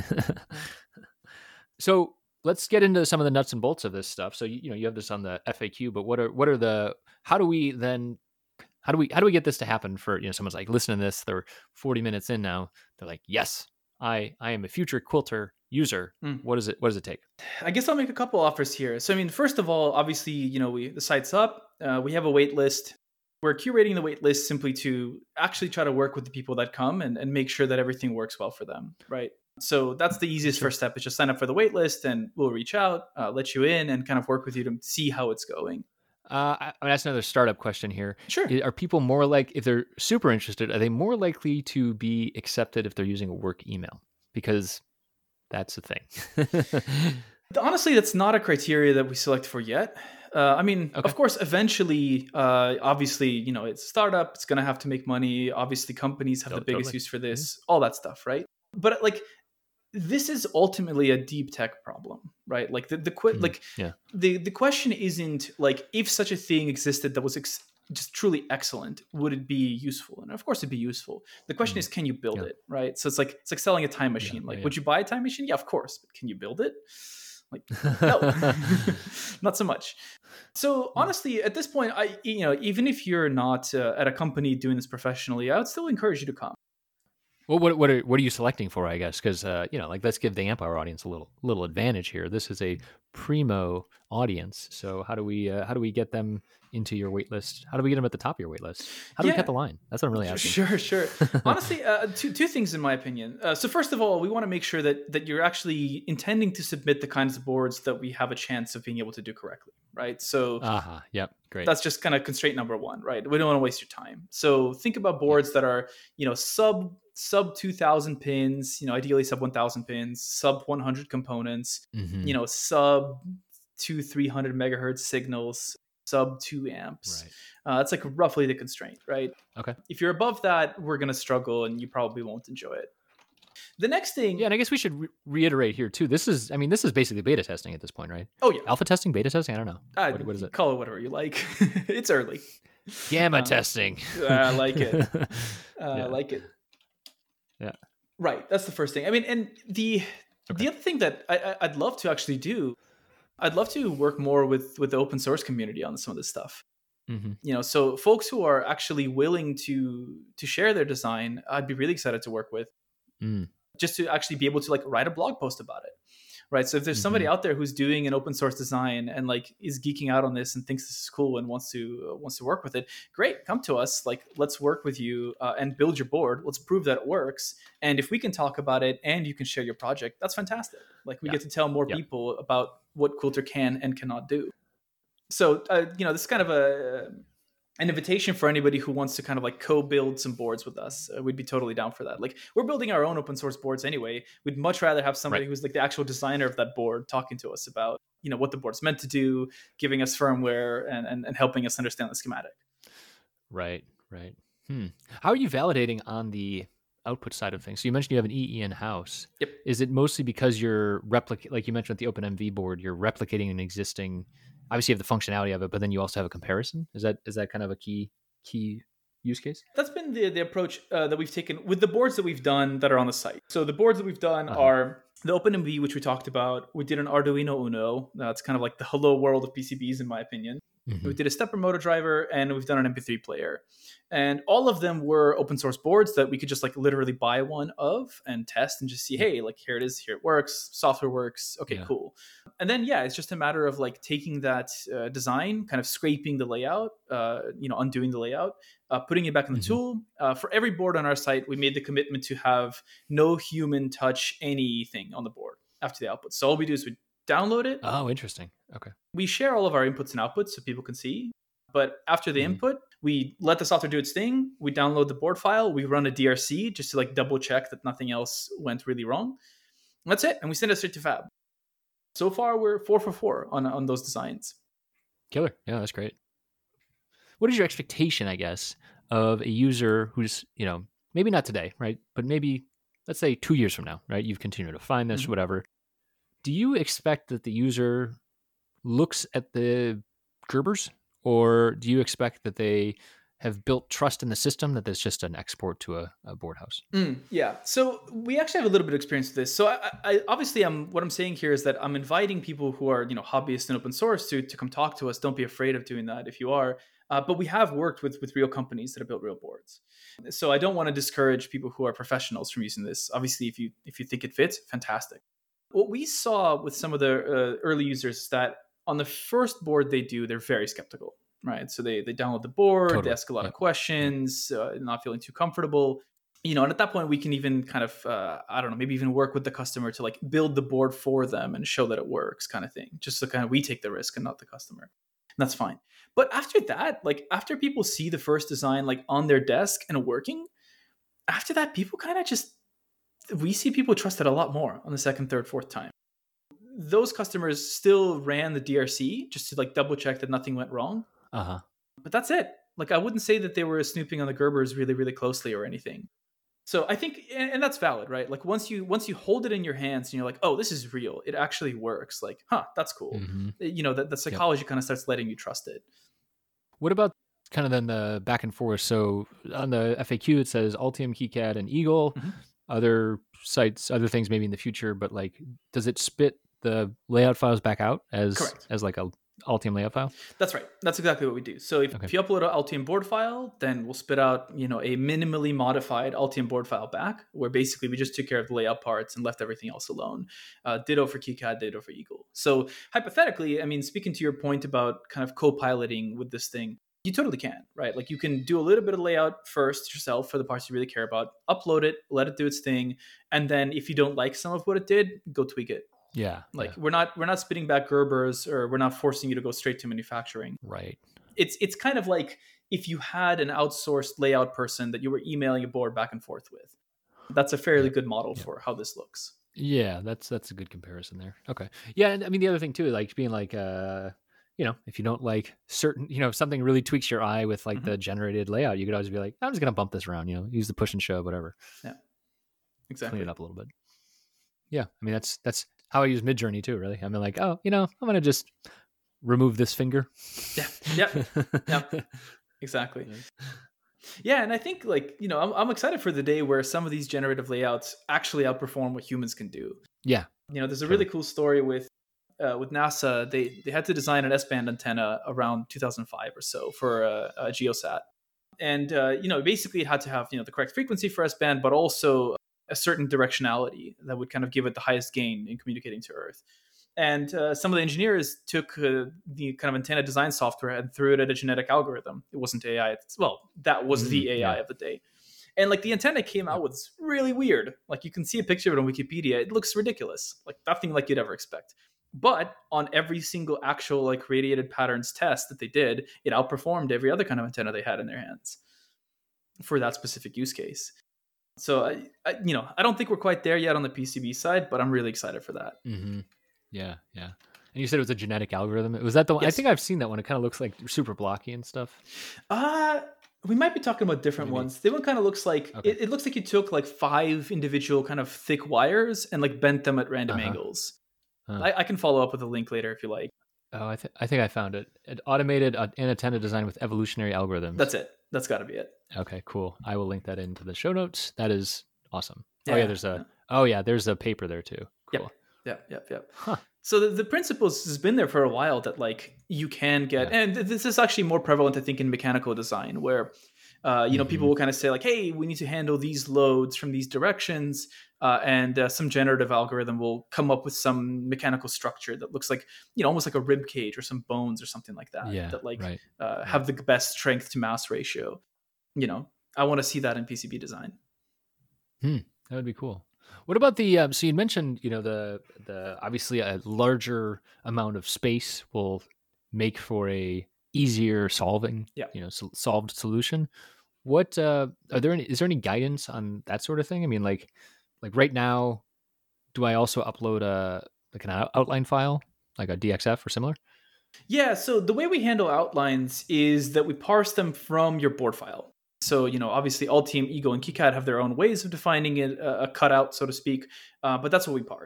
So let's get into some of the nuts and bolts of this stuff. So, you, you know, you have this on the F A Q, but what are, what are the, how do we then, how do we, how do we get this to happen for, you know, someone's like, listen to this, they're forty minutes in now. They're like, yes, I, I am a future Quilter user. Mm. What does it, what does it take? I guess I'll make a couple offers here. So, I mean, first of all, obviously, you know, we, the site's up, uh, we have a wait list. We're curating the wait list simply to actually try to work with the people that come and, and make sure that everything works well for them, right? So that's the easiest Sure. first step, is just sign up for the wait list and we'll reach out, uh, let you in and kind of work with you to see how it's going. Uh, I, I mean, that's another startup question here. Sure. I- Are people more like, if they're super interested, are they more likely to be accepted if they're using a work email? Because that's the thing. Honestly, that's not a criteria that we select for yet. Uh, I mean, Okay. of course, eventually, uh, obviously, you know, it's a startup. It's going to have to make money. Obviously, companies have To- the biggest totally. use for this, all that stuff, right? But like, this is ultimately a deep tech problem, right? Like the the qu- Mm, like yeah. the the question isn't like if such a thing existed that was ex- just truly excellent, would it be useful? And of course, it'd be useful. The question Mm, is, can you build yeah. it, right? So it's like it's like selling a time machine. Yeah, like, yeah, would you buy a time machine? Yeah, of course, but can you build it? Like, no, not so much. So honestly, at this point, I you know even if you're not uh, at a company doing this professionally, I would still encourage you to come. Well, what what are what are you selecting for? I guess because uh, you know, like let's give the Amp Hour audience a little little advantage here. This is a primo audience, so how do we uh, how do we get them into your wait list? How do we get them at the top of your wait list? How do we Yeah. cut the line? That's what I'm really asking. Sure, sure. Honestly, uh, two two things in my opinion. Uh, so first of all, we want to make sure that that you're actually intending to submit the kinds of boards that we have a chance of being able to do correctly, right? So Uh-huh. Yep. Great. that's just kind of constraint number one, right? We don't want to waste your time. So think about boards that are, you know, sub sub two thousand pins, you know, ideally sub one thousand pins, sub one hundred components, Mhm. you know, sub two three hundred megahertz signals, sub two amps. Right. Uh, that's like roughly the constraint, right? Okay. If you're above that, we're going to struggle and you probably won't enjoy it. The next thing. Yeah, and I guess we should re- reiterate here too. This is, I mean, this is basically beta testing at this point, right? Oh, yeah. Alpha testing, beta testing. I don't know. Uh, what, what is it? Call it whatever you like. It's early. Gamma Um, testing. I like it. Uh, Yeah. I like it. Yeah. Right. That's the first thing. I mean, and the Okay. the other thing that I, I- I'd love to actually do, I'd love to work more with with the open source community on some of this stuff. Mhm. You know, so folks who are actually willing to to share their design, I'd be really excited to work with. Mm. Just to actually be able to like write a blog post about it, right? So if there's somebody Mhm. out there who's doing an open source design and like is geeking out on this and thinks this is cool and wants to uh, wants to work with it, great, come to us. Like, let's work with you uh, and build your board. Let's prove that it works. And if we can talk about it and you can share your project, that's fantastic. Like, we Yeah. get to tell more Yeah. people about what Quilter can and cannot do. So uh, you know, this is kind of a an invitation for anybody who wants to kind of like co-build some boards with us. Uh, we'd be totally down for that. Like, we're building our own open source boards anyway. We'd much rather have somebody Right. who's like the actual designer of that board talking to us about, you know, what the board's meant to do, giving us firmware and, and, and helping us understand the schematic. Right. Right. Hmm. How are you validating on the output side of things? So you mentioned you have an E E in house. Yep. Is it mostly because you're replic like you mentioned with the OpenMV board, you're replicating an existing? Obviously, you have the functionality of it, but then you also have a comparison. Is that is that kind of a key key use case? That's been the, the approach uh, that we've taken with the boards that we've done that are on the site. So the boards that we've done Uh-huh. are the OpenMV, which we talked about. We did an Arduino Uno. That's kind of like the hello world of P C Bs, in my opinion. Mhm. We did a stepper motor driver, and we've done an M P three player. And all of them were open source boards that we could just like literally buy one of and test and just see, hey, like here it is, here it works, software works. Okay, Yeah. cool. And then, yeah, it's just a matter of like taking that uh, design, kind of scraping the layout, uh, you know, undoing the layout, uh, putting it back in the Mhm. tool. Uh, for every board on our site, we made the commitment to have no human touch anything on the board after the output. So all we do is we download it. Oh, interesting. Okay. We share all of our inputs and outputs so people can see. But after the Mhm. input, we let the software do its thing. We download the board file. We run a D R C just to like double check that nothing else went really wrong. And that's it. And we send it straight to Fab. So far, we're four for four on, on those designs. Killer. Yeah, that's great. What is your expectation, I guess, of a user who's, you know, maybe not today, right? But maybe, let's say two years from now, right? You've continued to find this, Mhm. whatever. Do you expect that the user looks at the Gerbers or do you expect that they have built trust in the system that there's just an export to a, a board house? Mm, yeah. So we actually have a little bit of experience with this. So I, I obviously I'm what I'm saying here is that I'm inviting people who are, you know, hobbyists in open source to to come talk to us. Don't be afraid of doing that if you are. Uh, but we have worked with with real companies that have built real boards. So I don't want to discourage people who are professionals from using this. Obviously, if you if you think it fits, fantastic. What we saw with some of the uh, early users is that on the first board they do, they're very skeptical. Right. So they, they download the board, totally. They ask a lot yeah. of questions, uh, not feeling too comfortable, you know, and at that point we can even kind of, uh, I don't know, maybe even work with the customer to like build the board for them and show that it works kind of thing. Just so kind of we take the risk and not the customer. And that's fine. But after that, like after people see the first design, like on their desk and working, after that, people kind of just, we see people trust it a lot more on the second, third, fourth time. Those customers still ran the D R C just to like double check that nothing went wrong. Uh-huh. But that's it. Like, I wouldn't say that they were snooping on the Gerbers really, really closely or anything. So I think, and, and that's valid, right? Like once you, once you hold it in your hands and you're like, oh, this is real. It actually works. Like, huh, that's cool. Mm-hmm. You know, the, the psychology yep. kind of starts letting you trust it. What about kind of then the back and forth? So on the F A Q, it says Altium, KiCad, and Eagle. Mm-hmm. Other sites, other things maybe in the future, but like, does it spit the layout files back out as, Correct. as like a Altium layout file? That's right. That's exactly what we do. So if, okay. if you upload an Altium board file, then we'll spit out, you know, a minimally modified Altium board file back, where basically we just took care of the layout parts and left everything else alone. Uh, ditto for KiCad, ditto for Eagle. So hypothetically, I mean, speaking to your point about kind of co-piloting with this thing, you totally can, right? Like you can do a little bit of layout first yourself for the parts you really care about, upload it, let it do its thing. And then if you don't like some of what it did, go tweak it. Yeah. Like yeah. we're not we're not spitting back Gerbers, or we're not forcing you to go straight to manufacturing. Right. It's it's kind of like if you had an outsourced layout person that you were emailing a board back and forth with. That's a fairly yeah. good model yeah. for how this looks. Yeah, that's that's a good comparison there. Okay. Yeah, and I mean the other thing too, like being like uh you know, if you don't like certain, you know, if something really tweaks your eye with like mm-hmm. the generated layout, you could always be like, I'm just gonna bump this around, you know, use the push and shove, whatever. Yeah. Exactly. Clean it up a little bit. Yeah. I mean that's that's how I use Midjourney too, really. I mean, like, oh, you know, I'm going to just remove this finger. Yeah. Yeah. Yeah. Exactly. Yeah. And I think like, you know, I'm, I'm excited for the day where some of these generative layouts actually outperform what humans can do. Yeah. You know, there's a really cool story with, uh, with NASA. They, they had to design an S-band antenna around two thousand five or so for a, a GeoSat. And, uh, you know, basically it had to have, you know, the correct frequency for S-band, but also a certain directionality that would kind of give it the highest gain in communicating to Earth. And uh, some of the engineers took uh, the kind of antenna design software and threw it at a genetic algorithm. It wasn't A I. Well, that was mm, the A I yeah. of the day. And like the antenna came out with really weird. Like you can see a picture of it on Wikipedia. It looks ridiculous. Like nothing like you'd ever expect. But on every single actual like radiated patterns test that they did, it outperformed every other kind of antenna they had in their hands for that specific use case. So, I, I, you know, I don't think we're quite there yet on the P C B side, but I'm really excited for that. Mm-hmm. Yeah, yeah. And you said it was a genetic algorithm. Was that the one? Yes. I think I've seen that one. It kind of looks like super blocky and stuff. Uh, we might be talking about different Maybe. ones. The one kind of looks like, okay. it, it looks like you took like five individual kind of thick wires and like bent them at random uh-huh. angles. Uh-huh. I, I can follow up with a link later if you like. Oh, I, th- I think I found it. An automated uh, antenna design with evolutionary algorithms. That's it. That's got to be it. Okay, cool. I will link that into the show notes. That is awesome. Yeah, oh yeah, there's a yeah. oh yeah, there's a paper there too. Cool. Yep, yep, yep, yep. Huh. So the, the principles has been there for a while that like you can get, yeah. and this is actually more prevalent, I think, in mechanical design, where uh, you know mm-hmm. people will kind of say like, hey, we need to handle these loads from these directions, uh, and uh, some generative algorithm will come up with some mechanical structure that looks like, you know, almost like a rib cage or some bones or something like that. Yeah, that like right. uh, right. have the best strength to mass ratio. You know, I want to see that in P C B design. Hmm, that would be cool. What about the? Um, so you mentioned, you know, the the obviously a larger amount of space will make for a easier solving, yeah. you know, so, solved solution. What uh, are there? Any, is there any guidance on that sort of thing? I mean, like, like right now, do I also upload a like an outline file, like a D X F or similar? Yeah. So the way we handle outlines is that we parse them from your board file. So, you know, obviously Altium, Eagle, and KiCad have their own ways of defining it, a cutout, so to speak, uh, but that's what we parse.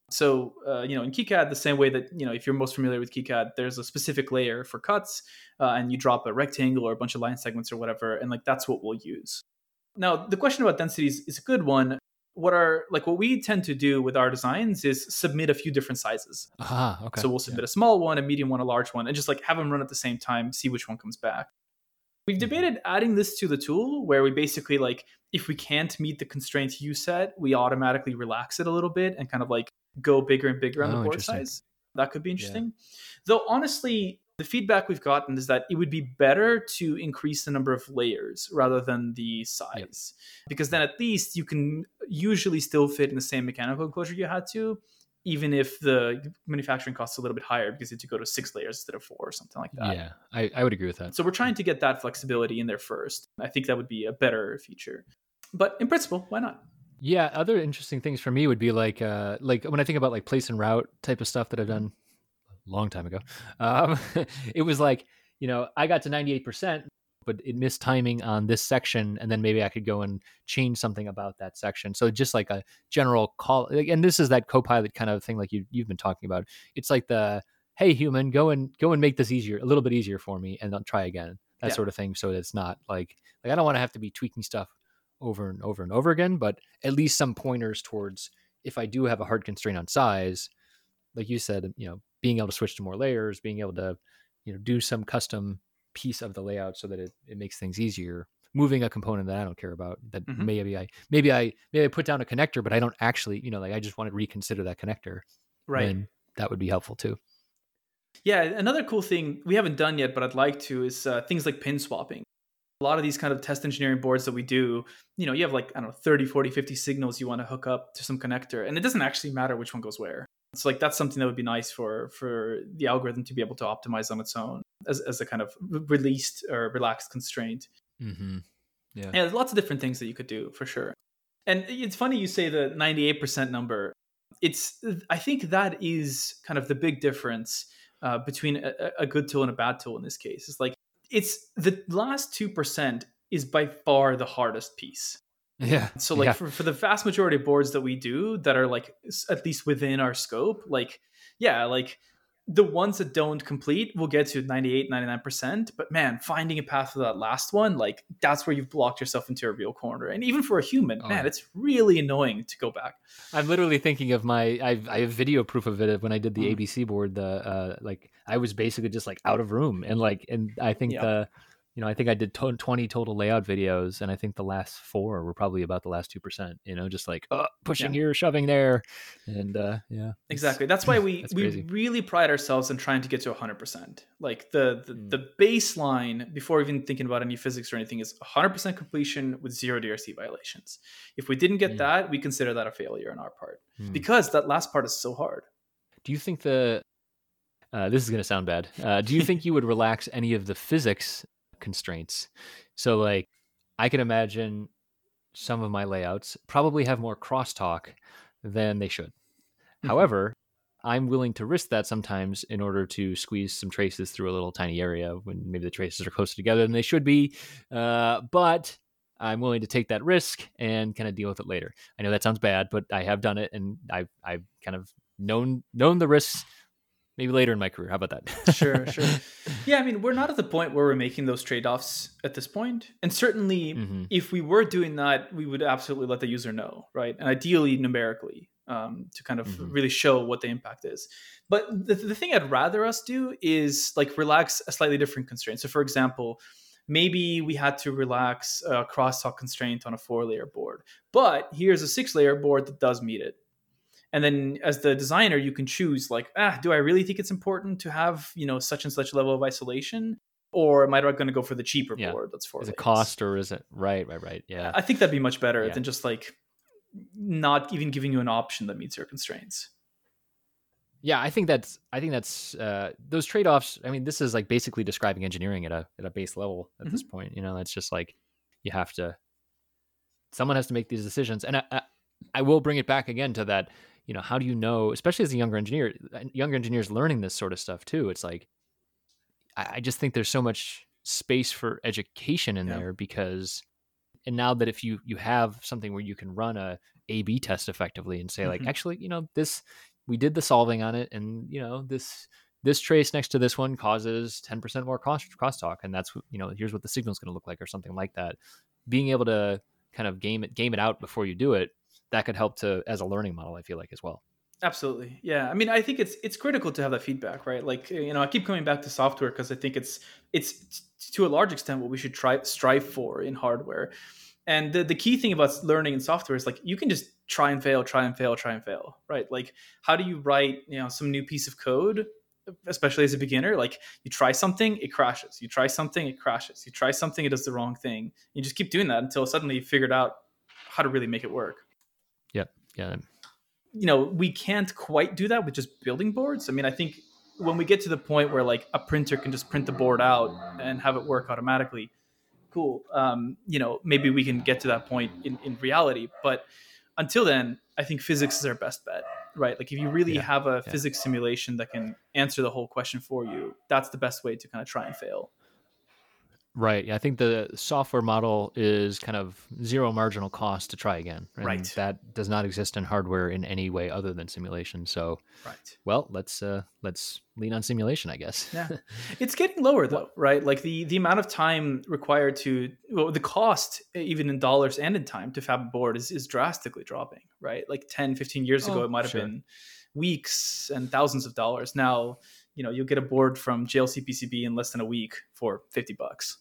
So, uh, you know, in KiCad, the same way that, you know, if you're most familiar with KiCad, there's a specific layer for cuts, uh, and you drop a rectangle or a bunch of line segments or whatever, and like that's what we'll use. Now, the question about densities is a good one. What are like what we tend to do with our designs is submit a few different sizes. Ah, okay. So we'll submit yeah. a small one, a medium one, a large one, and just like have them run at the same time, see which one comes back. We've debated adding this to the tool where we basically like, if we can't meet the constraints you set, we automatically relax it a little bit and kind of like go bigger and bigger on Oh, the board interesting. size. That could be interesting. Though honestly, the feedback we've gotten is that it would be better to increase the number of layers rather than the size. Because then at least you can usually still fit in the same mechanical enclosure you had to, even if the manufacturing costs a little bit higher because you had to go to six layers instead of four or something like that. Yeah, I, I would agree with that. So we're trying to get that flexibility in there first. I think that would be a better feature. But in principle, why not? Yeah, other interesting things for me would be like uh, like when I think about like place and route type of stuff that I've done a long time ago. Um, it was like, you know, I got to ninety-eight percent, but it missed timing on this section, and then maybe I could go and change something about that section. So just like a general call, and this is that Copilot kind of thing like you, you've been talking about. It's like the, hey, human, go and go and make this easier, a little bit easier for me, and then try again, that Yeah. sort of thing. So it's not like, like I don't want to have to be tweaking stuff over and over and over again, but at least some pointers towards if I do have a hard constraint on size, like you said, you know, being able to switch to more layers, being able to, you know, do some custom piece of the layout so that it, it makes things easier. Moving a component that I don't care about, that Mhm. maybe I maybe I maybe I put down a connector, but I don't actually, you know, like I just want to reconsider that connector. Right. Then that would be helpful too. Yeah, another cool thing we haven't done yet, but I'd like to, is uh, things like pin swapping. A lot of these kind of test engineering boards that we do, you know, you have like, I don't know, thirty, forty, fifty signals you want to hook up to some connector, and it doesn't actually matter which one goes where. It's like, that's something that would be nice for for the algorithm to be able to optimize on its own as, as a kind of released or relaxed constraint. Mm-hmm. Yeah. Yeah, there's lots of different things that you could do for sure. And it's funny you say the ninety-eight percent number. It's, I think that is kind of the big difference uh, between a, a good tool and a bad tool in this case. It's like, it's the last two percent is by far the hardest piece. Yeah. So like yeah. for, for the vast majority of boards that we do that are like at least within our scope, like, yeah, like the ones that don't complete will get to ninety-eight, ninety-nine percent. But man, finding a path for that last one, like that's where you've blocked yourself into a real corner. And even for a human, Oh, man, yeah. it's really annoying to go back. I'm literally thinking of my, I've, I have video proof of it when I did the Mm. A B C board. The uh, like I was basically just like out of room, and like, and I think Yeah. the, you know, I think I did to- twenty total layout videos, and I think the last four were probably about the last two percent. You know, just like uh, pushing Yeah. here, shoving there, and uh, yeah, it's- Exactly. That's why we That's we crazy. really pride ourselves in trying to get to one hundred percent. Like the the, Mm. the baseline before even thinking about any physics or anything is one hundred percent completion with zero D R C violations. If we didn't get Mm. that, we consider that a failure on our part Mm. because that last part is so hard. Do you think the uh, this is going to sound bad? Uh, do you think you would relax any of the physics constraints? So, like, I can imagine some of my layouts probably have more crosstalk than they should. Mhm. However, I'm willing to risk that sometimes in order to squeeze some traces through a little tiny area when maybe the traces are closer together than they should be. Uh, but I'm willing to take that risk and kind of deal with it later. I know that sounds bad, but I have done it, and I've I've kind of known known the risks. Maybe later in my career. How about that? Sure, sure. Yeah, I mean, we're not at the point where we're making those trade-offs at this point. And certainly, Mhm. if we were doing that, we would absolutely let the user know, right? And ideally, numerically, um, to kind of Mhm. really show what the impact is. But the, the thing I'd rather us do is like relax a slightly different constraint. So, for example, maybe we had to relax a crosstalk constraint on a four-layer board, but here's a six-layer board that does meet it. And then as the designer, you can choose like, ah, do I really think it's important to have, you know, such and such level of isolation? Or am I going to go for the cheaper Yeah. board that's four Is it layers? cost or is it right, right, right? Yeah. I think that'd be much better Yeah. than just like not even giving you an option that meets your constraints. Yeah, I think that's I think that's uh, those trade-offs. I mean, this is like basically describing engineering at a at a base level at this point. You know, it's just like you have to. Someone has to make these decisions, and I, I I will bring it back again to that. You know, how do you know, especially as a younger engineer, younger engineers learning this sort of stuff too? It's like I, I just think there's so much space for education in Yeah. there because, and now that if you you have something where you can run a A B test effectively and say like, Mhm. actually, you know, this we did the solving on it, and you know this this trace next to this one causes ten percent more cross crosstalk, and that's you know here's what the signal is going to look like, or something like that. Being able to kind of game it game it out before you do it, that could help to as a learning model, I feel like, as well. Absolutely. Yeah. I mean, I think it's it's critical to have that feedback, right? Like, you know, I keep coming back to software because I think it's it's to a large extent what we should try strive for in hardware. And the, the key thing about learning in software is like you can just try and fail, try and fail, try and fail, right? Like how do you write, you know, some new piece of code, especially as a beginner? Like you try something, it crashes. You try something, it crashes. You try something, it does the wrong thing. You just keep doing that until suddenly you figured out how to really make it work. Yep. Yeah. You know, we can't quite do that with just building boards. I mean, I think when we get to the point where like a printer can just print the board out and have it work automatically, cool. Um, you know, maybe we can get to that point in, in reality. But until then, I think physics is our best bet, right? Like if you really Yeah, have a yeah. physics simulation that can answer the whole question for you, that's the best way to kind of try and fail. Right. I think the software model is kind of zero marginal cost to try again. And Right. that does not exist in hardware in any way other than simulation. So, Right. well, let's uh, let's lean on simulation, I guess. Yeah. It's getting lower though, right? Like the, the amount of time required to, well, the cost, even in dollars and in time to fab a board is, is drastically dropping, right? Like ten, fifteen years ago, Oh, it might have sure. been weeks and thousands of dollars. Now, you know, you'll get a board from J L C P C B in less than a week for fifty bucks.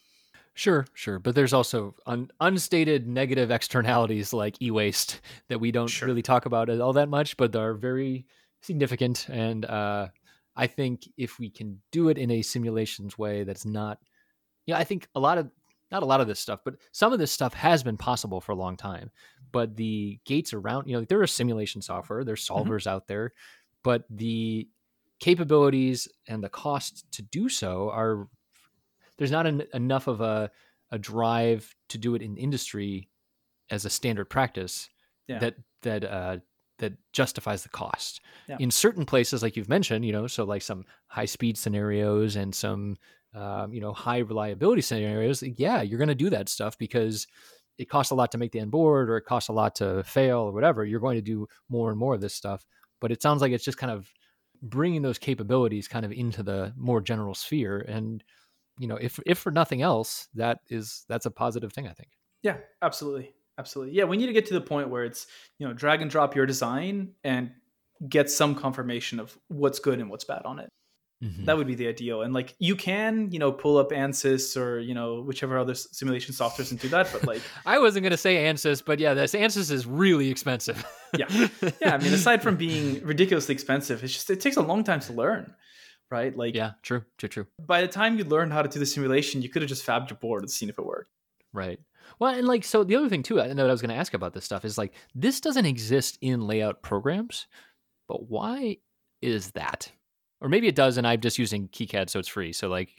Sure, sure. But there's also un- unstated negative externalities like e-waste that we don't Sure. really talk about all that much, but are very significant. And uh, I think if we can do it in a simulations way that's not, yeah, I think a lot of, not a lot of this stuff, but some of this stuff has been possible for a long time. But the gates around, you know, there is simulation software, there's solvers out there, but the capabilities and the cost to do so are, there's not an, enough of a, a drive to do it in industry as a standard practice Yeah. that that uh, that justifies the cost. Yeah. In certain places, like you've mentioned, you know, so like some high speed scenarios and some um, you know high reliability scenarios, yeah, you're going to do that stuff because it costs a lot to make the end board, or it costs a lot to fail, or whatever. You're going to do more and more of this stuff. But it sounds like it's just kind of bringing those capabilities kind of into the more general sphere. And you know, if if for nothing else, that is that's a positive thing, I think. Yeah, absolutely. Absolutely. Yeah, we need to get to the point where it's, you know, drag and drop your design and get some confirmation of what's good and what's bad on it. Mm-hmm. That would be the ideal. And like you can, you know, pull up ANSYS or, you know, whichever other simulation softwares and do that. But like I wasn't going to say ANSYS, but yeah, this ANSYS is really expensive. yeah. Yeah. I mean, aside from being ridiculously expensive, it's just, it takes a long time to learn. Right? Like, yeah, true, true, true. By the time you learned how to do the simulation, you could have just fabbed your board and seen if it worked. Right. Well, and like, so the other thing too, I know what I was going to ask about this stuff is like, this doesn't exist in layout programs, but why is that? Or maybe it does, and I'm just using KiCad, so it's free. So like,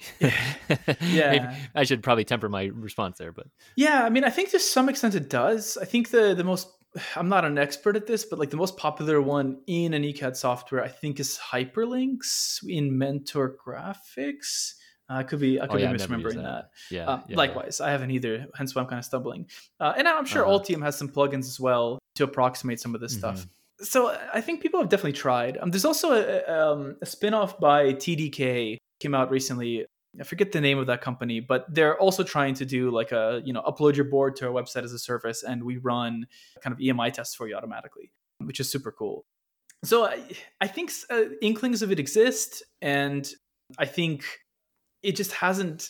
yeah, maybe I should probably temper my response there. But yeah, I mean, I think to some extent it does. I think the the most, I'm not an expert at this, but like the most popular one in an E CAD software, I think, is Hyperlinks in Mentor Graphics. Uh, I could be, I could oh, yeah, be misremembering that. that. Yeah, uh, yeah. Likewise, I haven't either. Hence why I'm kind of stumbling. Uh, and I'm sure uh-huh. Altium has some plugins as well to approximate some of this Mm-hmm. stuff. So I think people have definitely tried. Um, there's also a, um, a spin-off by T D K came out recently. I forget the name of that company, but they're also trying to do like a, you know, upload your board to our website as a service, and we run kind of E M I tests for you automatically, which is super cool. So I, I think uh, inklings of it exist, and I think it just hasn't.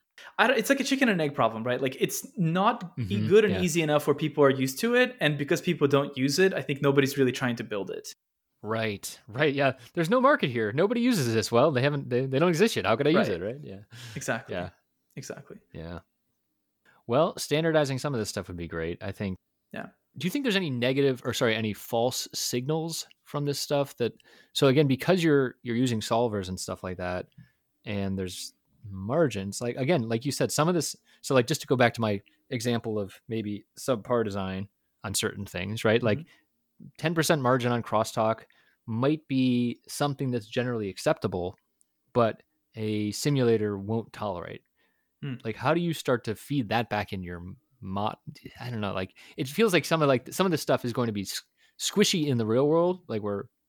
I don't, it's like a chicken and egg problem, right? Like it's not Mm-hmm. good and yeah. easy enough where people are used to it, and because people don't use it, I think nobody's really trying to build it. Right, right, yeah. There's no market here. Nobody uses this. Well, they haven't. They, they don't exist yet. How could I use Right. it? Right? Yeah. Exactly. Yeah. Exactly. Yeah. Well, standardizing some of this stuff would be great, I think. Yeah. Do you think there's any negative, or sorry, any false signals from this stuff that? So again, because you're you're using solvers and stuff like that, and there's margins. Like again, like you said, some of this. So like just to go back to my example of maybe subpar design on certain things, right? Mm-hmm. Like ten percent margin on crosstalk might be something that's generally acceptable, but a simulator won't tolerate. Hmm. Like, how do you start to feed that back in your mod? I don't know. Like, it feels like some of like some of this stuff is going to be squishy in the real world, like where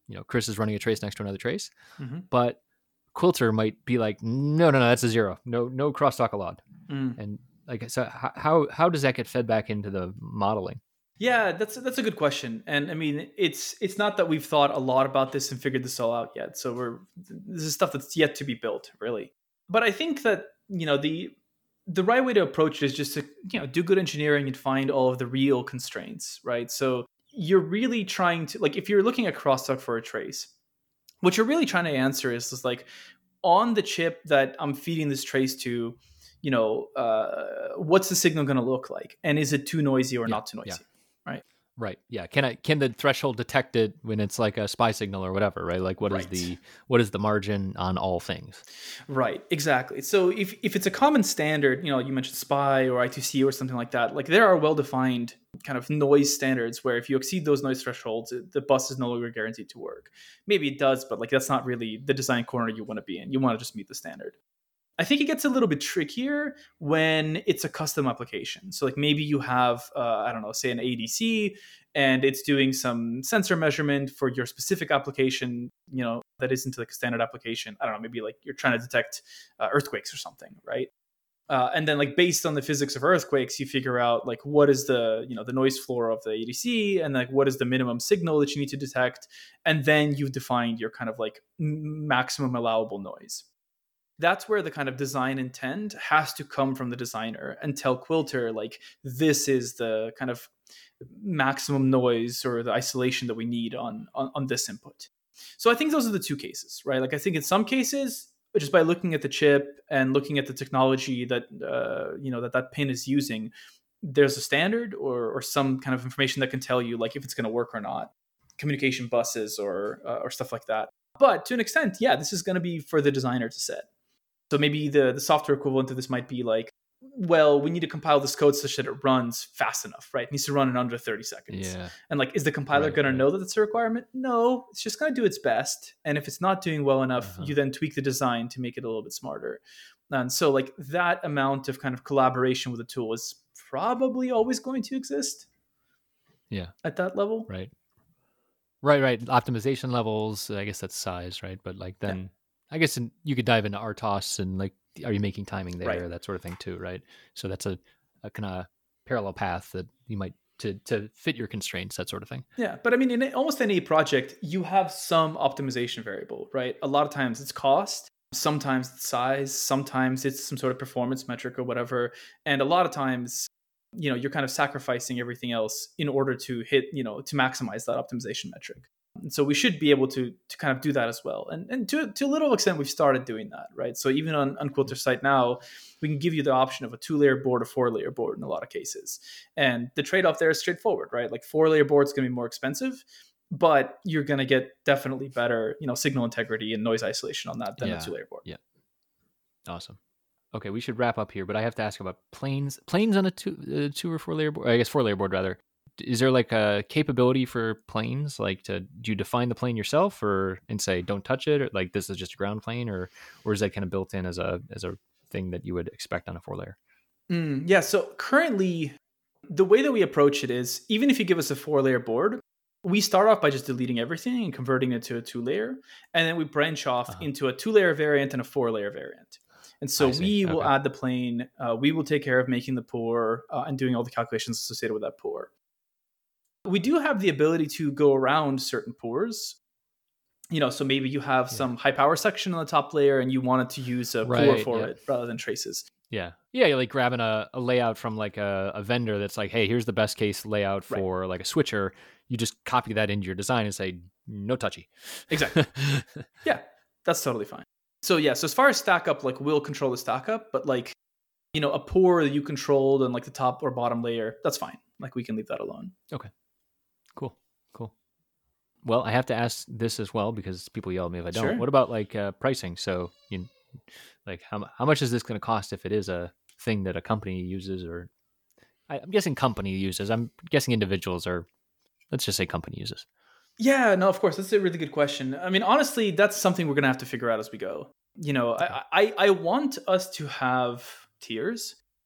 you know, Chris is running a trace next to another trace, Mm-hmm. but Quilter might be like, no, no, no, that's a zero. No, no crosstalk allowed. Mm. And like, so how, how does that get fed back into the modeling? Yeah, that's that's a good question, and I mean, it's it's not that we've thought a lot about this and figured this all out yet. So we're this is stuff that's yet to be built, really. But I think that you know the the right way to approach it is just to you know do good engineering and find all of the real constraints, right? So you're really trying to like if you're looking at crosstalk for a trace, what you're really trying to answer is, is like on the chip that I'm feeding this trace to, you know, uh, what's the signal going to look like, and is it too noisy or Yeah, not too noisy? yeah. Right. Right. Yeah. Can I can the threshold detect it when it's like a SPI signal or whatever, right? Like what is Right. the what is the margin on all things? Right, exactly. So if if it's a common standard, you know, you mentioned SPI or I two C or something like that, like there are well-defined kind of noise standards where if you exceed those noise thresholds, it- the bus is no longer guaranteed to work. Maybe it does, but like that's not really the design corner you want to be in. You want to just meet the standard. I think it gets a little bit trickier when it's a custom application. So like maybe you have, uh, I don't know, say an A D C and it's doing some sensor measurement for your specific application, you know, that isn't like a standard application. I don't know, maybe like you're trying to detect uh, earthquakes or something, right? Uh, and then like based on the physics of earthquakes, you figure out like what is the, you know, the noise floor of the A D C and like what is the minimum signal that you need to detect. And then you've defined your kind of like maximum allowable noise. That's where the kind of design intent has to come from the designer and tell Quilter, like, this is the kind of maximum noise or the isolation that we need on, on, on this input. So I think those are the two cases, right? Like, I think in some cases, just by looking at the chip and looking at the technology that, uh, you know, that that pin is using, there's a standard or, or some kind of information that can tell you, like, if it's going to work or not, communication buses or, uh, or stuff like that. But to an extent, yeah, this is going to be for the designer to set. So maybe the, the software equivalent of this might be like, well, we need to compile this code such that it runs fast enough, right? It needs to run in under thirty seconds. Yeah. And like, is the compiler Right, going right. to know that it's a requirement? No, it's just going to do its best. And if it's not doing well enough, Uh-huh. you then tweak the design to make it a little bit smarter. And so like that amount of kind of collaboration with the tool is probably always going to exist. Yeah. At that level. Right. Right, right. Optimization levels, I guess that's size, right? But like then yeah. I guess in, you could dive into R T O S and like, are you making timing there? Right. That sort of thing too, right? So that's a, a kind of parallel path that you might to to fit your constraints, that sort of thing. Yeah, but I mean, in almost any project, you have some optimization variable, right? A lot of times it's cost, sometimes it's size, sometimes it's some sort of performance metric or whatever, and a lot of times, you know, you're kind of sacrificing everything else in order to hit, you know, to maximize that optimization metric. And so we should be able to to kind of do that as well. And and to, to a little extent, we've started doing that, right? So even on, on Quilter's site now, we can give you the option of a two-layer board or four-layer board in a lot of cases. And the trade-off there is straightforward, right? Like four-layer board is going to be more expensive, but you're going to get definitely better, you know, signal integrity and noise isolation on that than yeah. a two-layer board. Yeah. Awesome. Okay, we should wrap up here, but I have to ask about planes. Planes on a two, uh, two or four-layer board, I guess four-layer board rather. Is there like a capability for planes? Like, to do you define the plane yourself, or and say don't touch it, or like this is just a ground plane, or or is that kind of built in as a as a thing that you would expect on a four layer? Mm, yeah. So currently, the way that we approach it is, even if you give us a four layer board, we start off by just deleting everything and converting it to a two layer, and then we branch off uh-huh. into a two layer variant and a four layer variant. And so we will okay. add the plane. Uh, we will take care of making the pour uh, and doing all the calculations associated with that pour. We do have the ability to go around certain pours. You know, so maybe you have yeah. some high power section on the top layer and you wanted to use a right, pour for yeah. it rather than traces. Yeah. Yeah. You're like grabbing a, a layout from like a, a vendor that's like, hey, here's the best case layout for right. like a switcher. You just copy that into your design and say, no touchy. Exactly. Yeah, that's totally fine. So yeah, so as far as stack up, like we'll control the stack up, but like, you know, a pour that you controlled on like the top or bottom layer, that's fine. Like we can leave that alone. Okay. Cool. Cool. Well, I have to ask this as well because people yell at me if I don't. Sure. What about like uh, pricing? So, you like how how much is this going to cost if it is a thing that a company uses, or I, I'm guessing company uses. I'm guessing individuals are. Let's just say company uses. Yeah, no, of course, that's a really good question. I mean, honestly, that's something we're going to have to figure out as we go. You know, okay. I, I I want us to have tiers.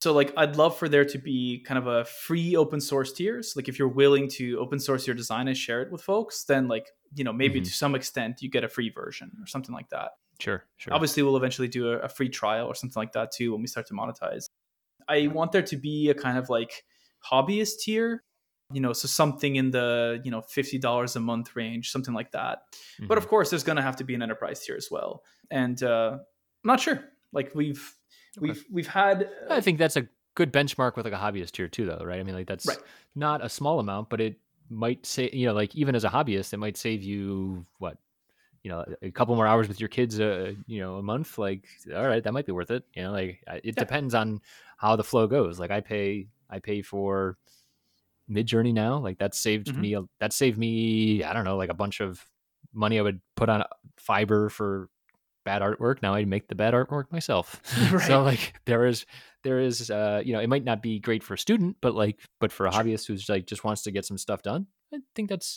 So like, I'd love for there to be kind of a free open source tiers. Like if you're willing to open source your design and share it with folks, then like, you know, maybe Mhm. to some extent you get a free version or something like that. Sure, sure. Obviously, we'll eventually do a, a free trial or something like that too when we start to monetize. I want there to be a kind of like hobbyist tier, you know, so something in the, you know, fifty dollars a month range, something like that. Mhm. But of course, there's going to have to be an enterprise tier as well. And uh, I'm not sure. Like we've Okay. we've we've had. Uh, I think that's a good benchmark with like a hobbyist tier too, though, right? I mean, like that's Right. not a small amount, but it might say, you know, like even as a hobbyist, it might save you what, you know, a couple more hours with your kids, uh, you know, a month. Like, all right, that might be worth it. You know, like I- it Yeah. depends on how the flow goes. Like I pay, I pay for Midjourney now. Like that saved Mhm. me, a- that saved me, I don't know, like a bunch of money I would put on Fiverr for bad artwork. Now I make the bad artwork myself. Right. So like there is, there is, uh, you know, it might not be great for a student, but like, but for a Sure. hobbyist who's like just wants to get some stuff done, I think that's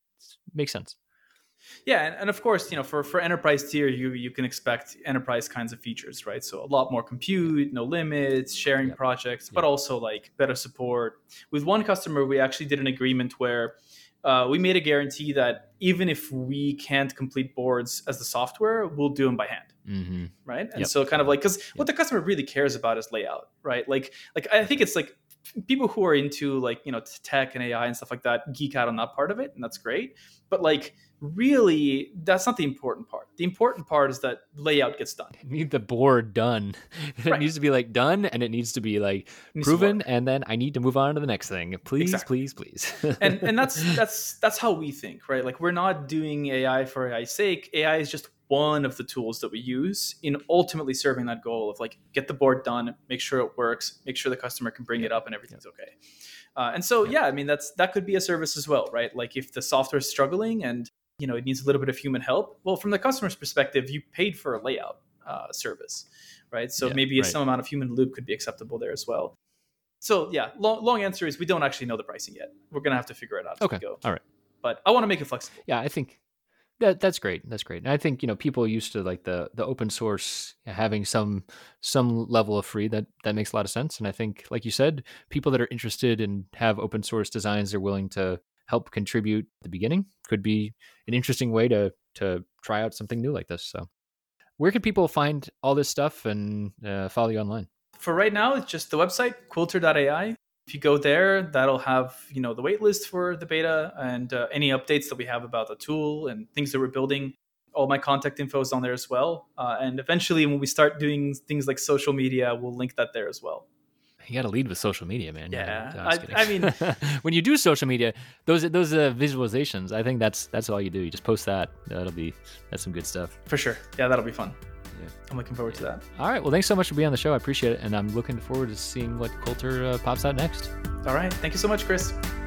makes sense. Yeah, and, and of course, you know, for, for enterprise tier, you you can expect enterprise kinds of features, right? So a lot more compute, no limits, sharing Yep. projects, but Yep. also like better support. With one customer, we actually did an agreement where uh, we made a guarantee that even if we can't complete boards as the software, we'll do them by hand. Mm-hmm. Right. And Yep. so kind of like, because Yep. what the customer really cares about is layout, right? Like, like I think it's like people who are into like, you know, tech and A I and stuff like that geek out on that part of it. And that's great. But like, really, that's not the important part. The important part is that layout gets done. Need the board done. It Right. needs to be like done, and it needs to be like It needs to proven, work. and then I need to move on to the next thing. Please, Exactly. please, please. and and that's that's that's how we think, right? Like we're not doing A I for A I's sake. A I is just one of the tools that we use in ultimately serving that goal of like get the board done, make sure it works, make sure the customer can bring it up and everything's okay. Uh, and so yeah, I mean that's that could be a service as well, right? Like if the software is struggling and you know it needs a little bit of human help, well, from the customer's perspective, you paid for a layout uh, service, right? So Yeah, maybe right. some amount of human loop could be acceptable there as well. So yeah, long, long answer is we don't actually know the pricing yet. We're gonna have to figure it out as Okay. we go. All right. But I want to make it flexible. Yeah, I think that that's great. That's great. And I think, you know, people used to like the the open source having some some level of free that that makes a lot of sense. And I think, like you said, people that are interested and have open source designs they're willing to help contribute at the beginning could be an interesting way to to try out something new like this. So where can people find all this stuff and uh, follow you online? For right now, it's just the website, quilter dot A I. If you go there, that'll have you know the wait list for the beta and uh, any updates that we have about the tool and things that we're building. All my contact info is on there as well. Uh, and eventually, when we start doing things like social media, we'll link that there as well. You got to lead with social media, man. Yeah, No, I'm just I- kidding. I when you do social media, those those uh, visualizations, I think that's that's all you do. You just post that. That'll be that's some good stuff. For sure. Yeah, that'll be fun. Yeah. I'm looking forward to that. All right. Well, thanks so much for being on the show. I appreciate it, and I'm looking forward to seeing what Coulter uh, pops out next. All right. Thank you so much, Chris.